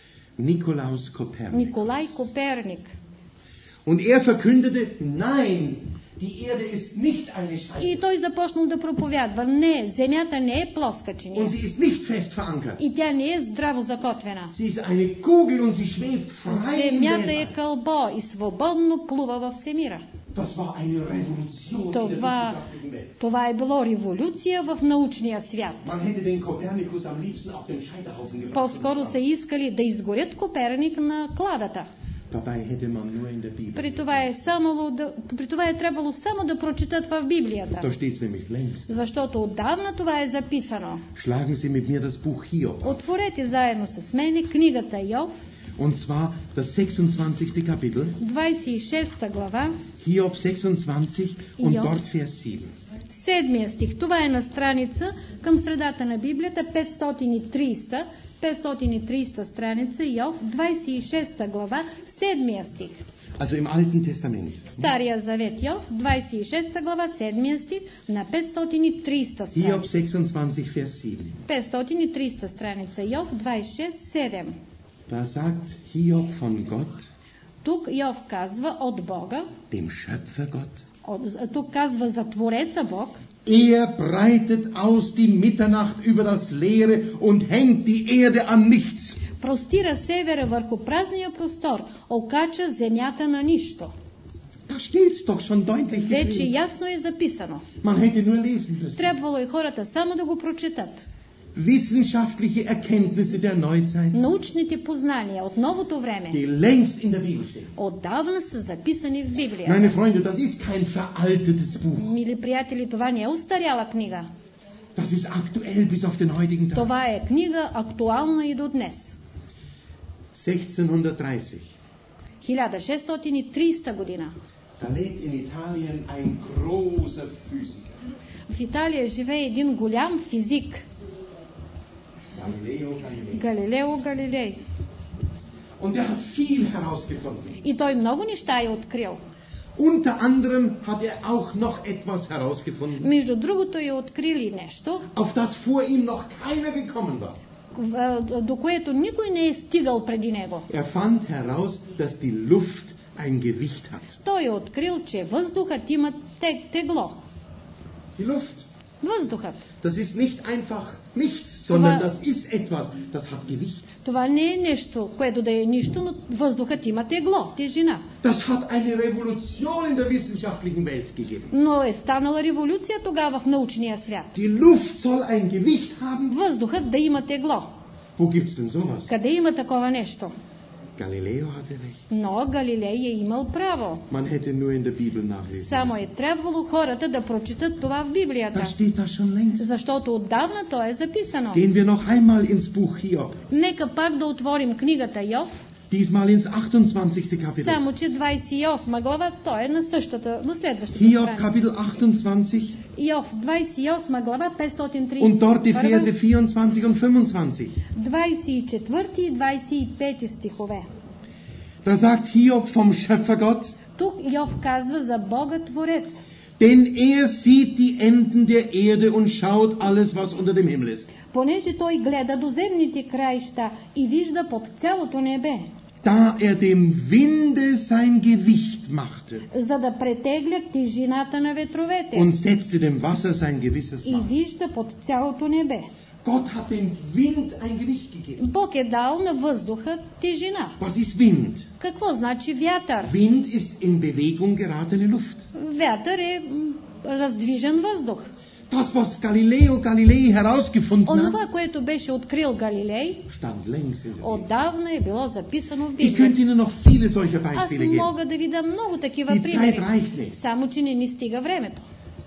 A: Nikolaus Kopernik.
B: Николай Коперник.
A: Und er verkündete, nein, die Erde ist nicht eine Scheibe.
B: И той започнал да проповядва: не, земята не е плоска чиния.
A: Und sie ist nicht fest verankert.
B: И тя не е здраво закотвена.
A: Sie ist eine Kugel und sie schwebt frei im
B: Земята е
A: Weltall.
B: кълбо и свободно плува във всемира.
A: Das war eine Revolution in der
B: Това,
A: wissenschaftlichen Welt.
B: това е било революция в научния свят.
A: Man hätte den Kopernikus am liebsten auf den Scheiterhaufen gebracht.
B: По-скоро са искали да изгорят Коперник на кладата.
A: Dabei hätte man nur in der Bibel.
B: При това е, само да, при това е трябвало само да прочитат в Библията.
A: Da steht es nämlich längst.
B: Защото отдавна това е записано.
A: Schlagen Sie mit mir das Buch Hiob auf.
B: Отворете заедно с мене книгата Йов,
A: Und zwar das sechsundzwanzigste Kapitel.
B: двадесет и шеста глава,
A: Hiob sechsundzwanzig und
B: Hiob.
A: dort Vers sieben.
B: седмия стих. Това е на страница към средата на Библията, петстотин и тридесета, петстотин и тридесета страница, Йов, двадесет и шеста глава, седмия стих.
A: Also im Alten Testament.
B: Стария завет Йов, двадесет и шеста глава, седмия стих, на петстотин и тридесета
A: Hiob
B: страница.
A: sechsundzwanzig, Vers sieben.
B: петстотин и тридесета страница, Йов, двадесет и шест, седем.
A: Da sagt Hiob von Gott,
B: Тук Йов казва от Бога,
A: dem Schöpfer Gott.
B: от, тук казва за Твореца Бог,
A: Er breitet aus die Mitternacht über das Leere und hängt die Erde an nichts.
B: простира севера върху празния простор, окача земята на нищо.
A: Da steht's doch schon deutlich
B: Вече
A: geschrieben.
B: ясно е записано.
A: Man hätte nur lesen müssen.
B: Трябвало и хората само да го прочетат.
A: Wissenschaftliche Erkenntnisse der Neuzeit,
B: Научните познания от новото време
A: die längst in der Bibel stehen.
B: отдавна са записани в Библия.
A: Meine Freunde, das ist kein veraltetes Buch.
B: Мили приятели, това не е устаряла книга.
A: Das ist aktuell bis auf den heutigen Tag.
B: Това е книга актуална и до днес.
A: sechzehnhundertdreißig.
B: хиляда шестстотин и тридесета година.
A: Da lebt in Italien ein großer Physiker.
B: В Италия живее един голям физик,
A: Galileo Galilei.
B: Галилео Галилей.
A: Und der hat viel herausgefunden.
B: И той много неща е открил.
A: Unter anderem hat er auch noch etwas herausgefunden,
B: Между другото е открили нещо,
A: auf das vor ihm noch keiner gekommen war.
B: в- до което никой не е стигал преди него.
A: Er fand heraus, dass die Luft ein Gewicht hat.
B: Той е открил, че въздухът има те- тегло.
A: Die Luft.
B: Въздухът.
A: Das ist nicht einfach nichts, sondern
B: Aber-
A: das ist etwas, das hat Gewicht.
B: Това не е нещо, което да е нищо, но въздухът има тегло, тежина.
A: Das hat eine Revolution in der wissenschaftlichen Welt gegeben.
B: Но е станала революция тогава в научния свят.
A: Die Luft soll ein Gewicht haben.
B: Въздухът да има тегло.
A: Wo gibt's denn sowas?
B: Къде има такова нещо?
A: Galileo hatte recht.
B: Но Галилей е имал право.
A: Man hätte nur in der Bibel nachlesen
B: Само
A: müssen.
B: е трябвало хората да прочитат това в Библията.
A: Da steht das schon längst.
B: Защото отдавна то е записано.
A: Gehen wir noch einmal ins Buch Hiob.
B: Нека пак да отворим книгата Йов,
A: Diesmal ins achtundzwanzigste Kapitel.
B: само че двадесет и осма глава, то е на същата, на следващата
A: Hiob
B: страница.
A: Kapitel achtundzwanzig
B: Йов, двадесет и осма глава, петстотин
A: und
B: тридесет
A: dort die
B: и първа,
A: Verse vierundzwanzig und fünfundzwanzig.
B: двадесет и четвърти и двадесет и пети стихове.
A: Da sagt Hiob vom Schöpfer Gott,
B: Тук Йов казва за Бога Творец.
A: denn er sieht die Enden der Erde und schaut alles, was unter dem Himmel ist.
B: Понеже той гледа до земните краища и вижда под цялото небе,
A: Da er dem Winde sein Gewicht machte
B: за да претегля тежината на ветровете
A: und setzte dem Wasser sein gewisses
B: и
A: Maß.
B: вижда под цялото небе.
A: Gott hat dem Wind ein Gewicht gegeben.
B: Бог е дал на въздуха тежина.
A: Was ist Wind?
B: Какво значи вятър?
A: Wind ist in Bewegung geratene Luft.
B: Вятър е м, раздвижен въздух.
A: Das, was Galileo Galilei herausgefunden
B: Онова,
A: hat,
B: което беше открил Галилей,
A: stand längst in der Bibel.
B: отдавна е било записано в
A: Ich
B: Библията.
A: könnte Ihnen noch viele solcher
B: Аз
A: Beispiele geben.
B: мога да ви дам много такива
A: Die Zeit
B: примери,
A: reicht nicht.
B: само че не ни стига времето.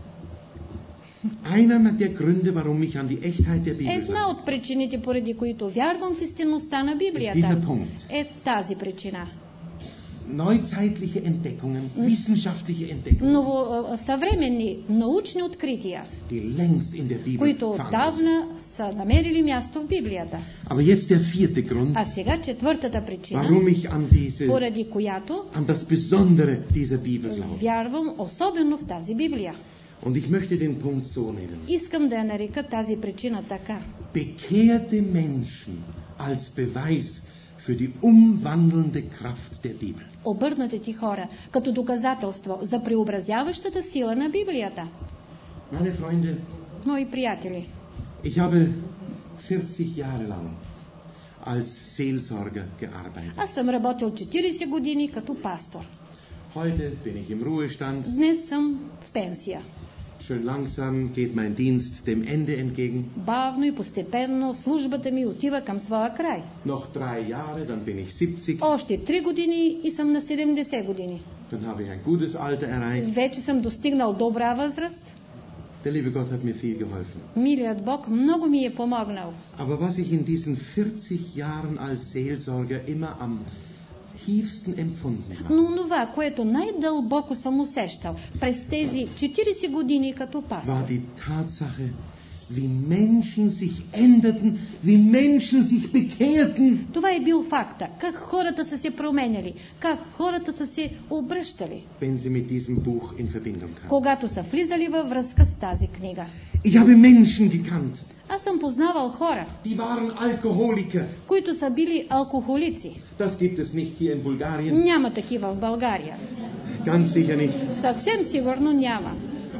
A: Einer der Gründe, warum ich an die Echtheit der Bibel
B: Една
A: glaube,
B: от причините, поради които вярвам в истинността на
A: ist dieser
B: Библията,
A: Punkt.
B: е тази причина.
A: Neuzeitliche Entdeckungen, wissenschaftliche Entdeckungen,
B: Ново, а, съвременни научни открития,
A: die längst in der Bibel
B: които
A: verankert sind.
B: отдавна са намерили място в Библията.
A: Aber jetzt der vierte Grund,
B: А сега четвъртата причина,
A: warum ich an diese,
B: поради която
A: an das Besondere dieser Bibel glaube.
B: вярвам особено в тази Библия.
A: Und ich möchte den Punkt so nennen.
B: Искам да я нарека тази причина така.
A: Bekehrte Menschen als Beweis für die umwandelnde Kraft der Bibel.
B: Обърнатите хора като доказателство за преобразяващата сила на Библията.
A: Meine Freunde,
B: Мои приятели,
A: ich habe vierzig Jahre lang als Seelsorger gearbeitet.
B: аз съм работил четиридесет години като пастор.
A: Heute bin ich im Ruhestand.
B: Днес съм в пенсия.
A: Schön langsam geht mein Dienst dem Ende entgegen.
B: Бавно и постепенно службата ми отива към своя край.
A: Noch drei Jahre, dann bin ich siebzig.
B: Още три години и съм на седемдесет години.
A: Dann habe ich ein gutes Alter erreicht.
B: Вече съм достигнал добра възраст.
A: Der liebe Gott hat mir viel geholfen.
B: Милият Бог много ми е помогнал.
A: Aber was ich in diesen vierzig Jahren als Seelsorger immer am tiefsten empfunden habe,
B: Но това, което най-дълбоко съм усещал през тези четиридесет години като пастор,
A: war die Tatsache, wie Menschen sich änderten, wie Menschen sich bekehrten.
B: това е бил факта. Как хората са се променяли, как хората са се обръщали,
A: Wenn sie mit diesem Buch in Verbindung kamen.
B: когато са влизали във връзка с тази книга.
A: Ich habe Menschen gekannt,
B: Аз съм познавал хора,
A: die waren Alkoholiker.
B: които са били алкохолици.
A: Das gibt es nicht hier in Bulgarien.
B: Няма такива в България.
A: Ganz sicher nicht.
B: Съвсем сигурно няма.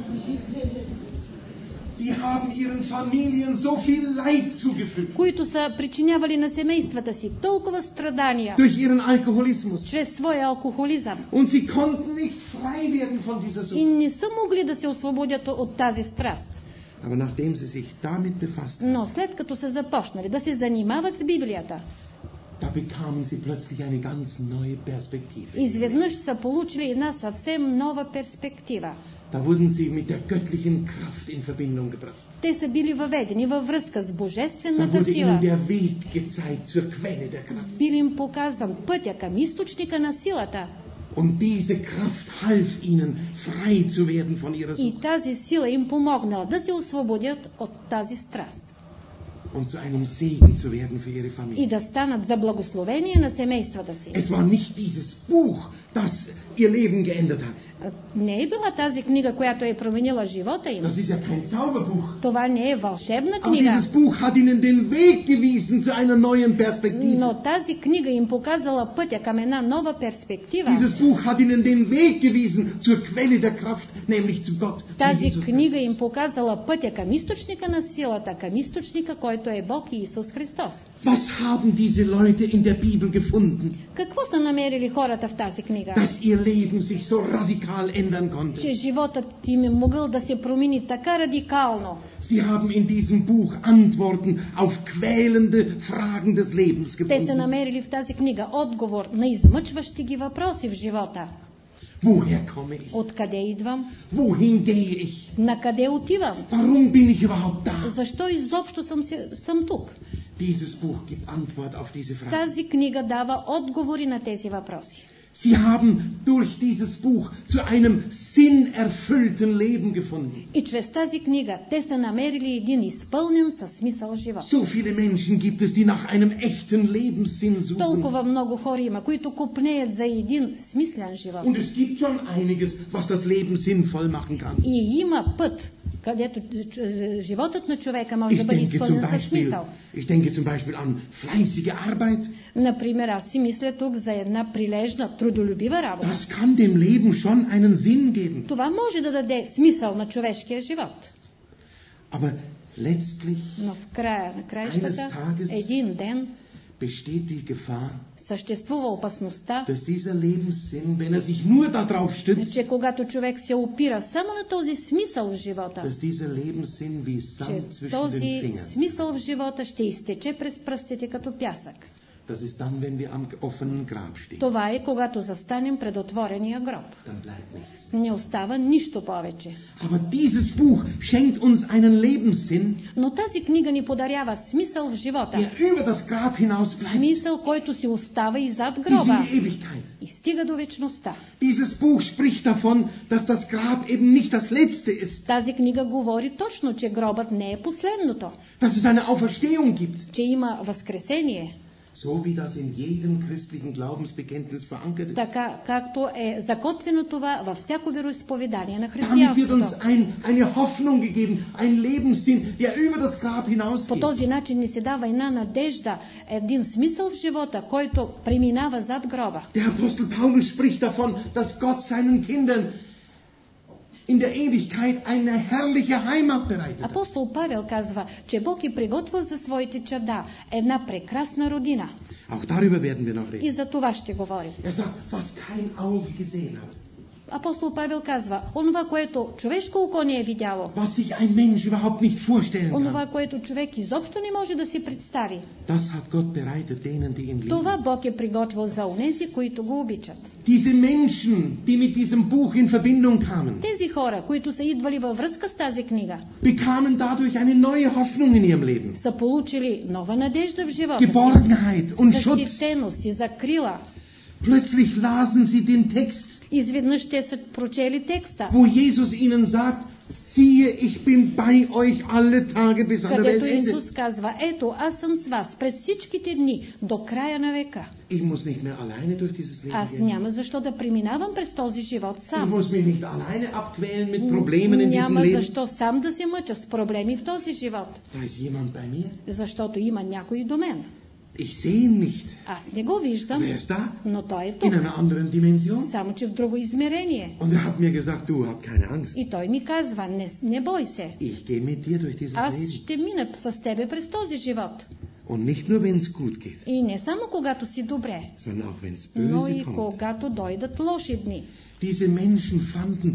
A: Die haben ihren Familien so viel Leid zugefügt.
B: Които са причинявали на семействата си толкова страдания
A: Durch ihren Alkoholismus.
B: чрез своя алкохолизъм.
A: Und sie konnten nicht frei werden von dieser
B: И
A: Sucht.
B: не са могли да се освободят от тази страст.
A: Aber nachdem sie sich damit befasst haben,
B: Но след като са започнали да се занимават с Библията,
A: da bekamen sie plötzlich eine ganz neue Perspektive.
B: изведнъж са получили една съвсем нова перспектива.
A: Da wurden sie mit der göttlichen Kraft in Verbindung gebracht.
B: Те са били въведени във връзка с
A: Da
B: божествената
A: wurde ihnen
B: сила.
A: der Weg gezeigt zur Quelle der Kraft.
B: Бил им показан пътя към източника на силата.
A: Und diese Kraft half ihnen, frei zu werden von ihrer Sucht
B: И тази сила им помогнала да се освободят от тази страст.
A: und zu einem Segen zu werden für ihre Familie.
B: И да станат за благословение на семействата си.
A: Es war nicht dieses Buch, das ihr Leben geändert hat.
B: Не е била тази книга, която е променила живота им.
A: Das ist ja kein Zauberbuch.
B: Това не е вълшебна
A: Aber
B: книга.
A: dieses Buch hat ihnen den Weg gewiesen zu einer neuen Perspektive.
B: Но тази книга им показала пътя към една нова перспектива.
A: Dieses Buch hat ihnen den Weg gewiesen zur Quelle der Kraft, nämlich zu Gott. zu
B: Тази
A: Jesus
B: книга
A: Christus.
B: им показала пътя към източника на силата, към източника, който е Бог и Исус Христос.
A: Was haben diese Leute in der Bibel gefunden,
B: Какво са намерили хората в тази книга?
A: dass ihr Leben sich so radikal ändern konnte?
B: Че животът им е могъл да се промени така радикално.
A: Sie haben in diesem Buch Antworten auf quälende Fragen des Lebens
B: Те са
A: gefunden.
B: намерили в тази книга отговор на измъчващи ги въпроси в живота.
A: Woher komme ich?
B: Откъде идвам?
A: Wohin gehe ich?
B: На къде отивам?
A: Warum bin ich überhaupt da?
B: Защо изобщо съм, се, съм тук?
A: Dieses Buch gibt Antwort auf diese Fragen.
B: Тази книга дава отговори на тези въпроси.
A: Sie haben durch dieses Buch zu einem sinnerfüllten Leben gefunden.
B: И чрез тази книга те са намерили един изпълнен със смисъл живот.
A: So viele Menschen gibt es, die nach einem echten Lebenssinn suchen.
B: Толкова много хора има, които копнеят за един смислен живот.
A: Und es gibt schon einiges, was das Leben sinnvoll machen kann.
B: И има път, където животът на човека може да
A: Ich
B: бъде
A: denke zum
B: изпълнен със
A: Beispiel,
B: смисъл.
A: ich denke zum Beispiel an fleißige Arbeit.
B: Например, аз си мисля тук за една прилежна, трудолюбива работа.
A: Das kann dem Leben schon einen Sinn geben.
B: Това може да даде смисъл на човешкия живот.
A: Aber letztlich
B: Но в края на краищата, един ден,
A: besteht die Gefahr,
B: съществува опасността,
A: dass dieser Lebenssinn, wenn er sich nur darauf stützt,
B: че когато човек се опира само на този смисъл в живота,
A: dass dieser Lebenssinn wie
B: че
A: Sand zwischen den
B: този
A: Fingern.
B: смисъл в живота ще изтече през пръстите като пясък.
A: Das ist dann, wenn wir am offenen Grab stehen.
B: Това е, когато застанем пред отворения гроб.
A: Dann bleibt nichts.
B: Не остава нищо повече.
A: Aber dieses Buch schenkt uns einen Lebenssinn,
B: Но тази книга ни подарява смисъл в живота.
A: der über das Grab hinaus bleibt,
B: Смисъл, който си остава и зад
A: bis in
B: гроба
A: die Ewigkeit.
B: и стига до вечността.
A: Dieses Buch spricht davon, dass das Grab eben nicht das Letzte ist,
B: Тази книга говори точно, че гробът не е последното,
A: dass es eine Auferstehung gibt,
B: че има възкресение,
A: so wie das in jedem christlichen Glaubensbekenntnis verankert ist.
B: така както е закотвено това във всяко вероизповедание на
A: Damit wird uns
B: християнството.
A: ein, eine Hoffnung gegeben, ein Lebenssinn, der über das Grab
B: По
A: hinausgeht.
B: този начин ни се дава една надежда, един смисъл в живота, който преминава зад гроба.
A: Der Apostel Paulus spricht davon, dass Gott seinen Kindern in der Ewigkeit eine herrliche Heimat bereitet hat.
B: Апостол Павел казва, че Бог е приготвил за своите чада една прекрасна родина.
A: Auch darüber werden wir noch
B: И
A: reden.
B: за това ще говорим.
A: Er sagt, was kein Auge gesehen hat,
B: Апостол Павел казва, онова, което човешко око не е видяло,
A: was sich ein Mensch überhaupt nicht vorstellen
B: онова,
A: kann,
B: което човек изобщо не може да си представи,
A: das hat Gott bereitet denen, die ihn
B: това
A: lieben.
B: Бог е приготвил за онези, които го обичат.
A: Diese Menschen, die mit diesem Buch in Verbindung kamen,
B: Тези хора, които са идвали във връзка с тази книга,
A: bekamen dadurch eine neue Hoffnung in ihrem Leben.
B: са получили нова надежда в живота си,
A: Geborgenheit und Schutz.
B: защитеност и закрила.
A: Plötzlich lasen sie den Text,
B: Изведнъж те са прочели текста,
A: wo Jesus ihnen sagt, siehe, ich bin bei euch alle Tage bis an der
B: където
A: Weltende.
B: Исус казва, ето, аз съм с вас през всичките дни, до края на века.
A: Ich muss nicht mehr alleine durch dieses Leben
B: Аз
A: gehen.
B: няма защо да преминавам през този живот
A: Ich
B: сам.
A: muss mich nicht alleine abquälen mit Problemen in diesem
B: Няма
A: Leben.
B: защо сам да се мъча с проблеми в този живот,
A: Da ist jemand bei mir.
B: защото има някой до мен.
A: Ich sehe ihn nicht.
B: Аз не го виждам,
A: Aber er ist da,
B: но той е
A: in
B: тук,
A: einer anderen Dimension.
B: само че в друго измерение.
A: Und er hat mir gesagt, du, hab keine Angst.
B: И той ми казва, не, не бой се,
A: Ich gehe mit dir durch dieses
B: аз
A: Leben.
B: ще мина с тебе през този живот.
A: Und nicht nur, wenn es gut geht,
B: И не само когато си добре,
A: sondern auch, wenn es
B: но
A: böse
B: и
A: kommt.
B: когато дойдат лоши дни.
A: Diese Menschen fanden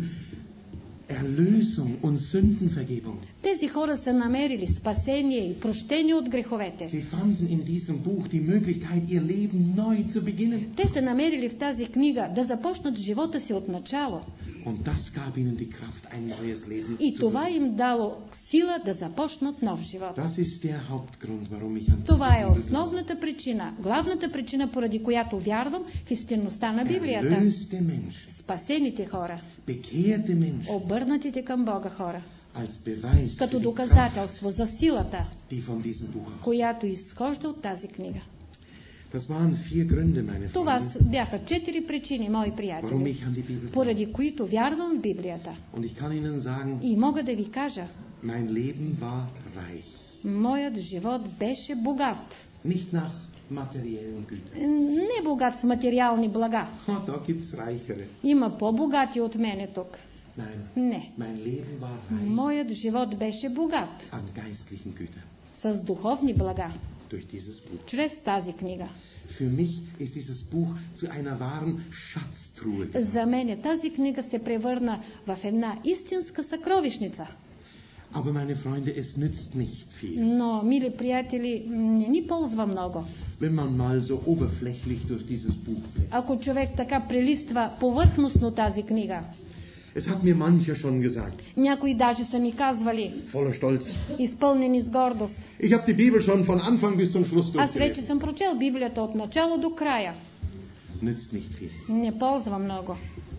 A: Erlösung und Sündenvergebung.
B: Тези хора са намерили спасение и прощение от греховете.
A: Sie fanden in diesem Buch die Möglichkeit, ihr Leben neu zu beginnen.
B: Те са намерили в тази книга да започнат живота си от начало.
A: Und das gab ihnen die Kraft, ein neues Leben
B: И
A: zu
B: това
A: versuchen.
B: им дало сила да започнат нов живот.
A: Das ist der Hauptgrund, warum ich an
B: Това е
A: diese Bibel
B: основната причина, главната причина, поради която вярвам в истинността на
A: glaube.
B: Библията.
A: Erlöste Mensch,
B: Спасените хора,
A: bekehrte Mensch,
B: обърнатите към Бога хора,
A: als Beweis für
B: като
A: die Kraft,
B: доказателство за силата,
A: die von diesem Buch ausgeht.
B: която изхожда от тази книга.
A: Das waren vier Gründe, meine
B: Това
A: Freunde,
B: с- бяха четири причини, мои
A: warum
B: приятели,
A: ich an die Bibel glaube.
B: поради които вярвам в Библията.
A: Und ich kann Ihnen sagen,
B: И мога да ви кажа,
A: mein Leben war reich.
B: моят живот беше богат.
A: Nicht nach materiellen Gütern.
B: Не богат с материални блага.
A: Oh, da gibt's reichere.
B: Има по-богати от мене тук.
A: Nein,
B: Не.
A: mein Leben war reich
B: Моят живот беше богат
A: an geistlichen Gütern
B: с духовни блага,
A: durch dieses Buch.
B: чрез тази книга.
A: Für mich ist dieses Buch zu einer wahren Schatztruhe geworden.
B: За мен тази книга се превърна в една истинска съкровищница.
A: Aber meine Freunde, es nützt nicht viel,
B: Но, мили приятели, не ни ползва много.
A: wenn man mal so oberflächlich durch dieses Buch blättert.
B: Ако човек така прелиства повърхностно тази книга.
A: Es hat mir mancher schon gesagt,
B: Някои даже са ми казвали,
A: voller Stolz.
B: изпълнени с гордост.
A: Ich habe die Bibel schon von Anfang bis zum Schluss
B: Аз вече
A: durchgelesen.
B: съм прочел Библията от начало до края.
A: Nützt nicht viel.
B: Не ползва много.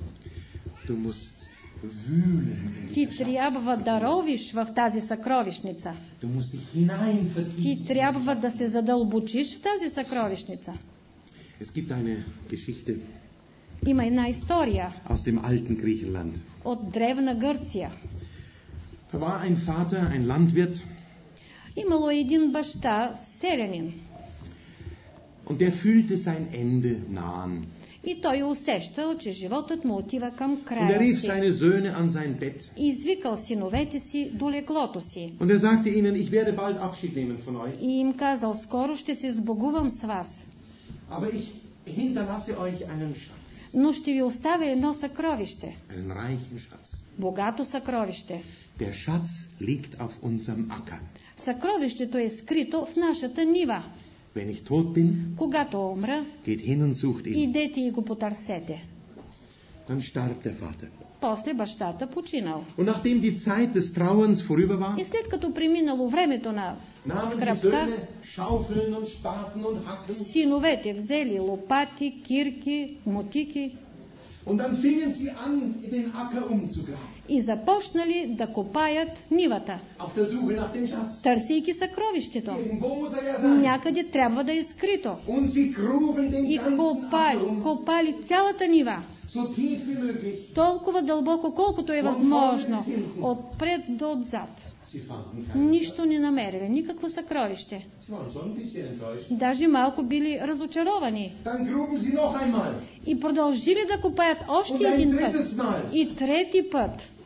A: Du musst wühlen in
B: Ти
A: dieser Schatz.
B: трябва да ровиш в тази съкровищница.
A: Du musst dich hinein vertiefen.
B: Ти трябва да се задълбочиш в тази съкровищница.
A: Es gibt eine Geschichte
B: Има една история
A: aus dem alten Griechenland.
B: от древна Гърция.
A: Da war ein Vater, ein Landwirt,
B: Имало един баща, селянин,
A: und der fühlte sein Ende nahen.
B: и той усещал, че животът му отива към
A: Und er
B: края
A: rief
B: си.
A: seine Söhne an sein Bett.
B: И извикал синовете си до леглото си.
A: Und er sagte ihnen, ich werde bald Abschied nehmen von euch,
B: И им казал, скоро ще се сбогувам с вас,
A: aber ich hinterlasse euch einen Schatz,
B: но ще ви оставя едно съкровище,
A: einen reichen Schatz.
B: богато съкровище.
A: Der Schatz liegt auf unserem Acker.
B: Съкровището е скрито в нашата нива.
A: Wenn ich tot bin,
B: Когато умра,
A: geht hin und sucht ihn.
B: идете и го потърсете.
A: Dann starb der Vater.
B: После бащата починал.
A: Und nachdem die Zeit des Trauerns vorüber war,
B: И след като преминало времето на
A: nahmen die
B: скръпка,
A: Söhne Schaufeln und Spaten und Hacken,
B: синовете взели лопати, кирки, мотики
A: und dann fingen sie an, den Acker umzugraben,
B: и започнали да копаят нивата,
A: auf der Suche nach dem Schatz.
B: търсейки съкровището.
A: Irgendwo muss er ja sein.
B: Някъде трябва да е скрито.
A: Und sie gruben den
B: И
A: ganzen
B: копали,
A: Acker um,
B: копали цялата нива,
A: so tief wie möglich.
B: толкова дълбоко, колкото е възможно, отпред до отзад.
A: Sie fanden keinen.
B: Нищо не намерили, никакво съкровище.
A: Sie waren schon ein bisschen enttäuscht.
B: Даже малко били разочаровани.
A: Dann gruben sie noch einmal.
B: И продължили да копаят още
A: Und ein
B: един
A: drittes
B: път.
A: Mal.
B: И трети път.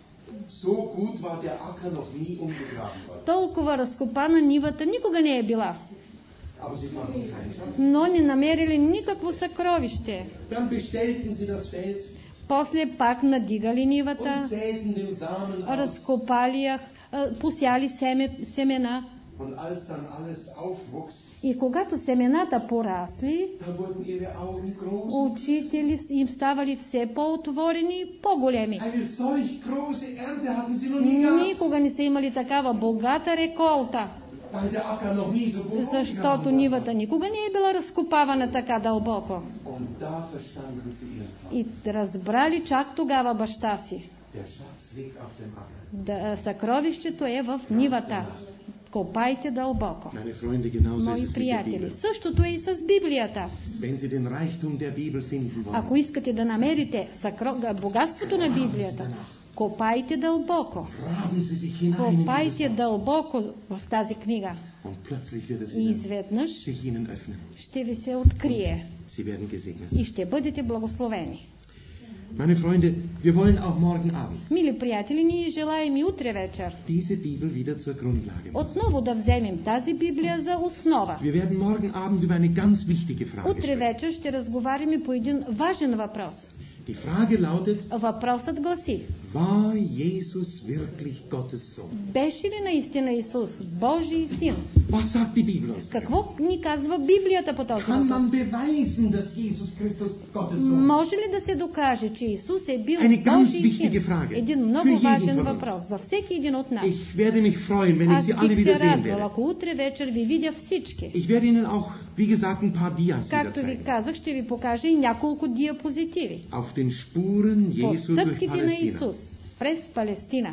A: So gut war der Acker noch nie umgegraben worden.
B: Толкова разкопана нивата никога не е била.
A: Aber sie fanden keinen Schatz.
B: Но не намерили никакво съкровище.
A: Dann bestellten sie das Feld
B: После пак надигали
A: und
B: нивата,
A: säten den Samen aus.
B: разкопали я, а, посяли семе, семена.
A: Und als dann alles aufwuchs,
B: И когато семената порасли,
A: da wurden ihre Augen groß.
B: очите ли им ставали все по-отворени и по-големи.
A: Eine solch große Ernte hatten sie noch nie gehabt,
B: Никога не са имали такава богата реколта,
A: weil der Acker noch nie so gut
B: защото
A: umgegraben worden
B: нивата
A: war.
B: никога не е била разкопавана така дълбоко.
A: Und da verstanden sie ihren Traum.
B: И разбрали чак тогава баща си.
A: Der Schatz liegt auf dem Acker.
B: Да, съкровището е в нивата. Копайте дълбоко.
A: Meine Freunde, genauso ist
B: Мои
A: es mit der
B: приятели,
A: Bibel.
B: същото е и с Библията.
A: Wenn Sie den Reichtum der Bibel finden wollen,
B: Ако искате да намерите съкро... богатството на Библията, копайте дълбоко.
A: graben Sie sich hinein in dieses
B: Копайте
A: Wort.
B: дълбоко в тази книга.
A: Und plötzlich wird es
B: И
A: Ihnen,
B: изведнъж
A: sich Ihnen öffnen.
B: ще ви се открие
A: Sie werden gesegnet
B: и
A: sein.
B: ще бъдете благословени.
A: Meine Freunde, wir wollen auch morgen Abend
B: Мили приятели, ние желаем и утре вечер
A: diese Bibel wieder zur Grundlage machen.
B: отново да вземем тази Библия за основа.
A: Wir werden morgen Abend über eine ganz wichtige Frage
B: Утре
A: sprechen.
B: вечер ще разговаряме по един важен въпрос.
A: Die Frage lautet,
B: Въпросът гласи:
A: war Jesus wirklich Gottes Sohn?
B: беше ли наистина Исус Божий син?
A: Was sagt die Bibel uns?
B: Какво ни казва Библията по този
A: Kann
B: въпрос?
A: man beweisen, dass Jesus Christus Gottes Sohn ist?
B: Може ли да се докаже, че Исус е бил
A: Eine ganz
B: Божий
A: wichtige
B: син?
A: Frage.
B: Един
A: Für
B: много
A: jeden
B: важен
A: von uns.
B: въпрос за всеки един от нас.
A: Ich werde mich freuen, wenn ich
B: Аз
A: Sie alle
B: бих
A: wieder
B: се
A: sehen
B: радвал,
A: werde.
B: ако утре вечер ви видя всички.
A: Ich werde Ihnen auch, wie gesagt, ein paar Dias wieder
B: Както ви
A: zeigen.
B: казах, ще ви покажа и няколко диапозитиви.
A: Auf den Spuren
B: По
A: Jesu durch
B: стъпките на
A: Palästina.
B: Исус през Палестина.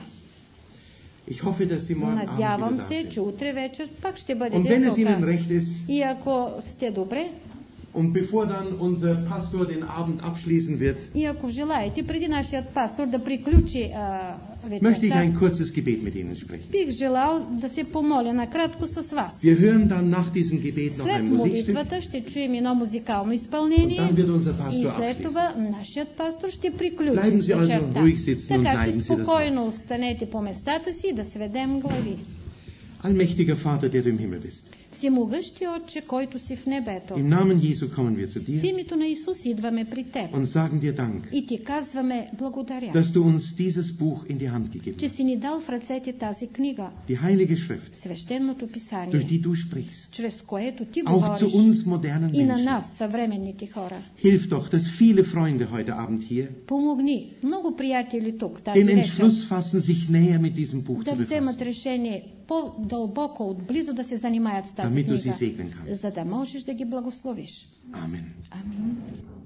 A: Ich hoffe, dass Sie morgen Abend
B: Надявам
A: wieder da
B: се, че
A: sind.
B: утре вечер пак ще
A: Und
B: бъдете
A: wenn es Ihnen
B: тук.
A: recht ist,
B: И ако сте добре,
A: und bevor dann unser Pastor den Abend abschließen wird,
B: и ако желаете, преди нашият пастор да приключи а,
A: möchte ich ein
B: вечерта,
A: kurzes Gebet mit Ihnen sprechen.
B: бих желал да се помоля накратко с вас.
A: Wir hören dann nach diesem Gebet noch
B: След
A: ein Musikstück
B: молитвата ще чуем едно музикално
A: und
B: изпълнение
A: dann wird unser
B: и
A: Pastor
B: след
A: abschließen.
B: това нашият пастор ще приключи
A: Bleiben Sie also
B: вечерта.
A: ruhig sitzen und
B: Така че
A: neigen Sie das
B: спокойно останете по местата си да сведем глави.
A: Allmächtiger Vater, der du im Himmel bist,
B: Всемогъщи Отче, който си в небето,
A: im Namen Jesu kommen wir zu
B: в
A: dir
B: името на Исус идваме при Теб
A: und sagen dir Dank,
B: и Ти казваме благодаря,
A: dass du uns dieses Buch in die Hand gegeben
B: че
A: hast.
B: си ни дал в ръцете тази книга,
A: Die Heilige Schrift,
B: свещеното
A: durch
B: писание,
A: die du sprichst,
B: чрез което Ти
A: auch zu
B: говориш
A: uns modernen
B: и на
A: Menschen.
B: нас, съвременните хора.
A: Hilf doch, dass viele Freunde heute Abend hier
B: Помогни много приятели тук тази
A: den
B: вечер
A: Entschluss fassen, sich näher mit diesem Buch
B: да
A: zu
B: вземат
A: befassen,
B: решение по-дълбоко, отблизо да се занимаят с тази
A: damit du sie
B: книга,
A: segnen kannst.
B: за да можеш да ги благословиш.
A: Amen.
B: Амин.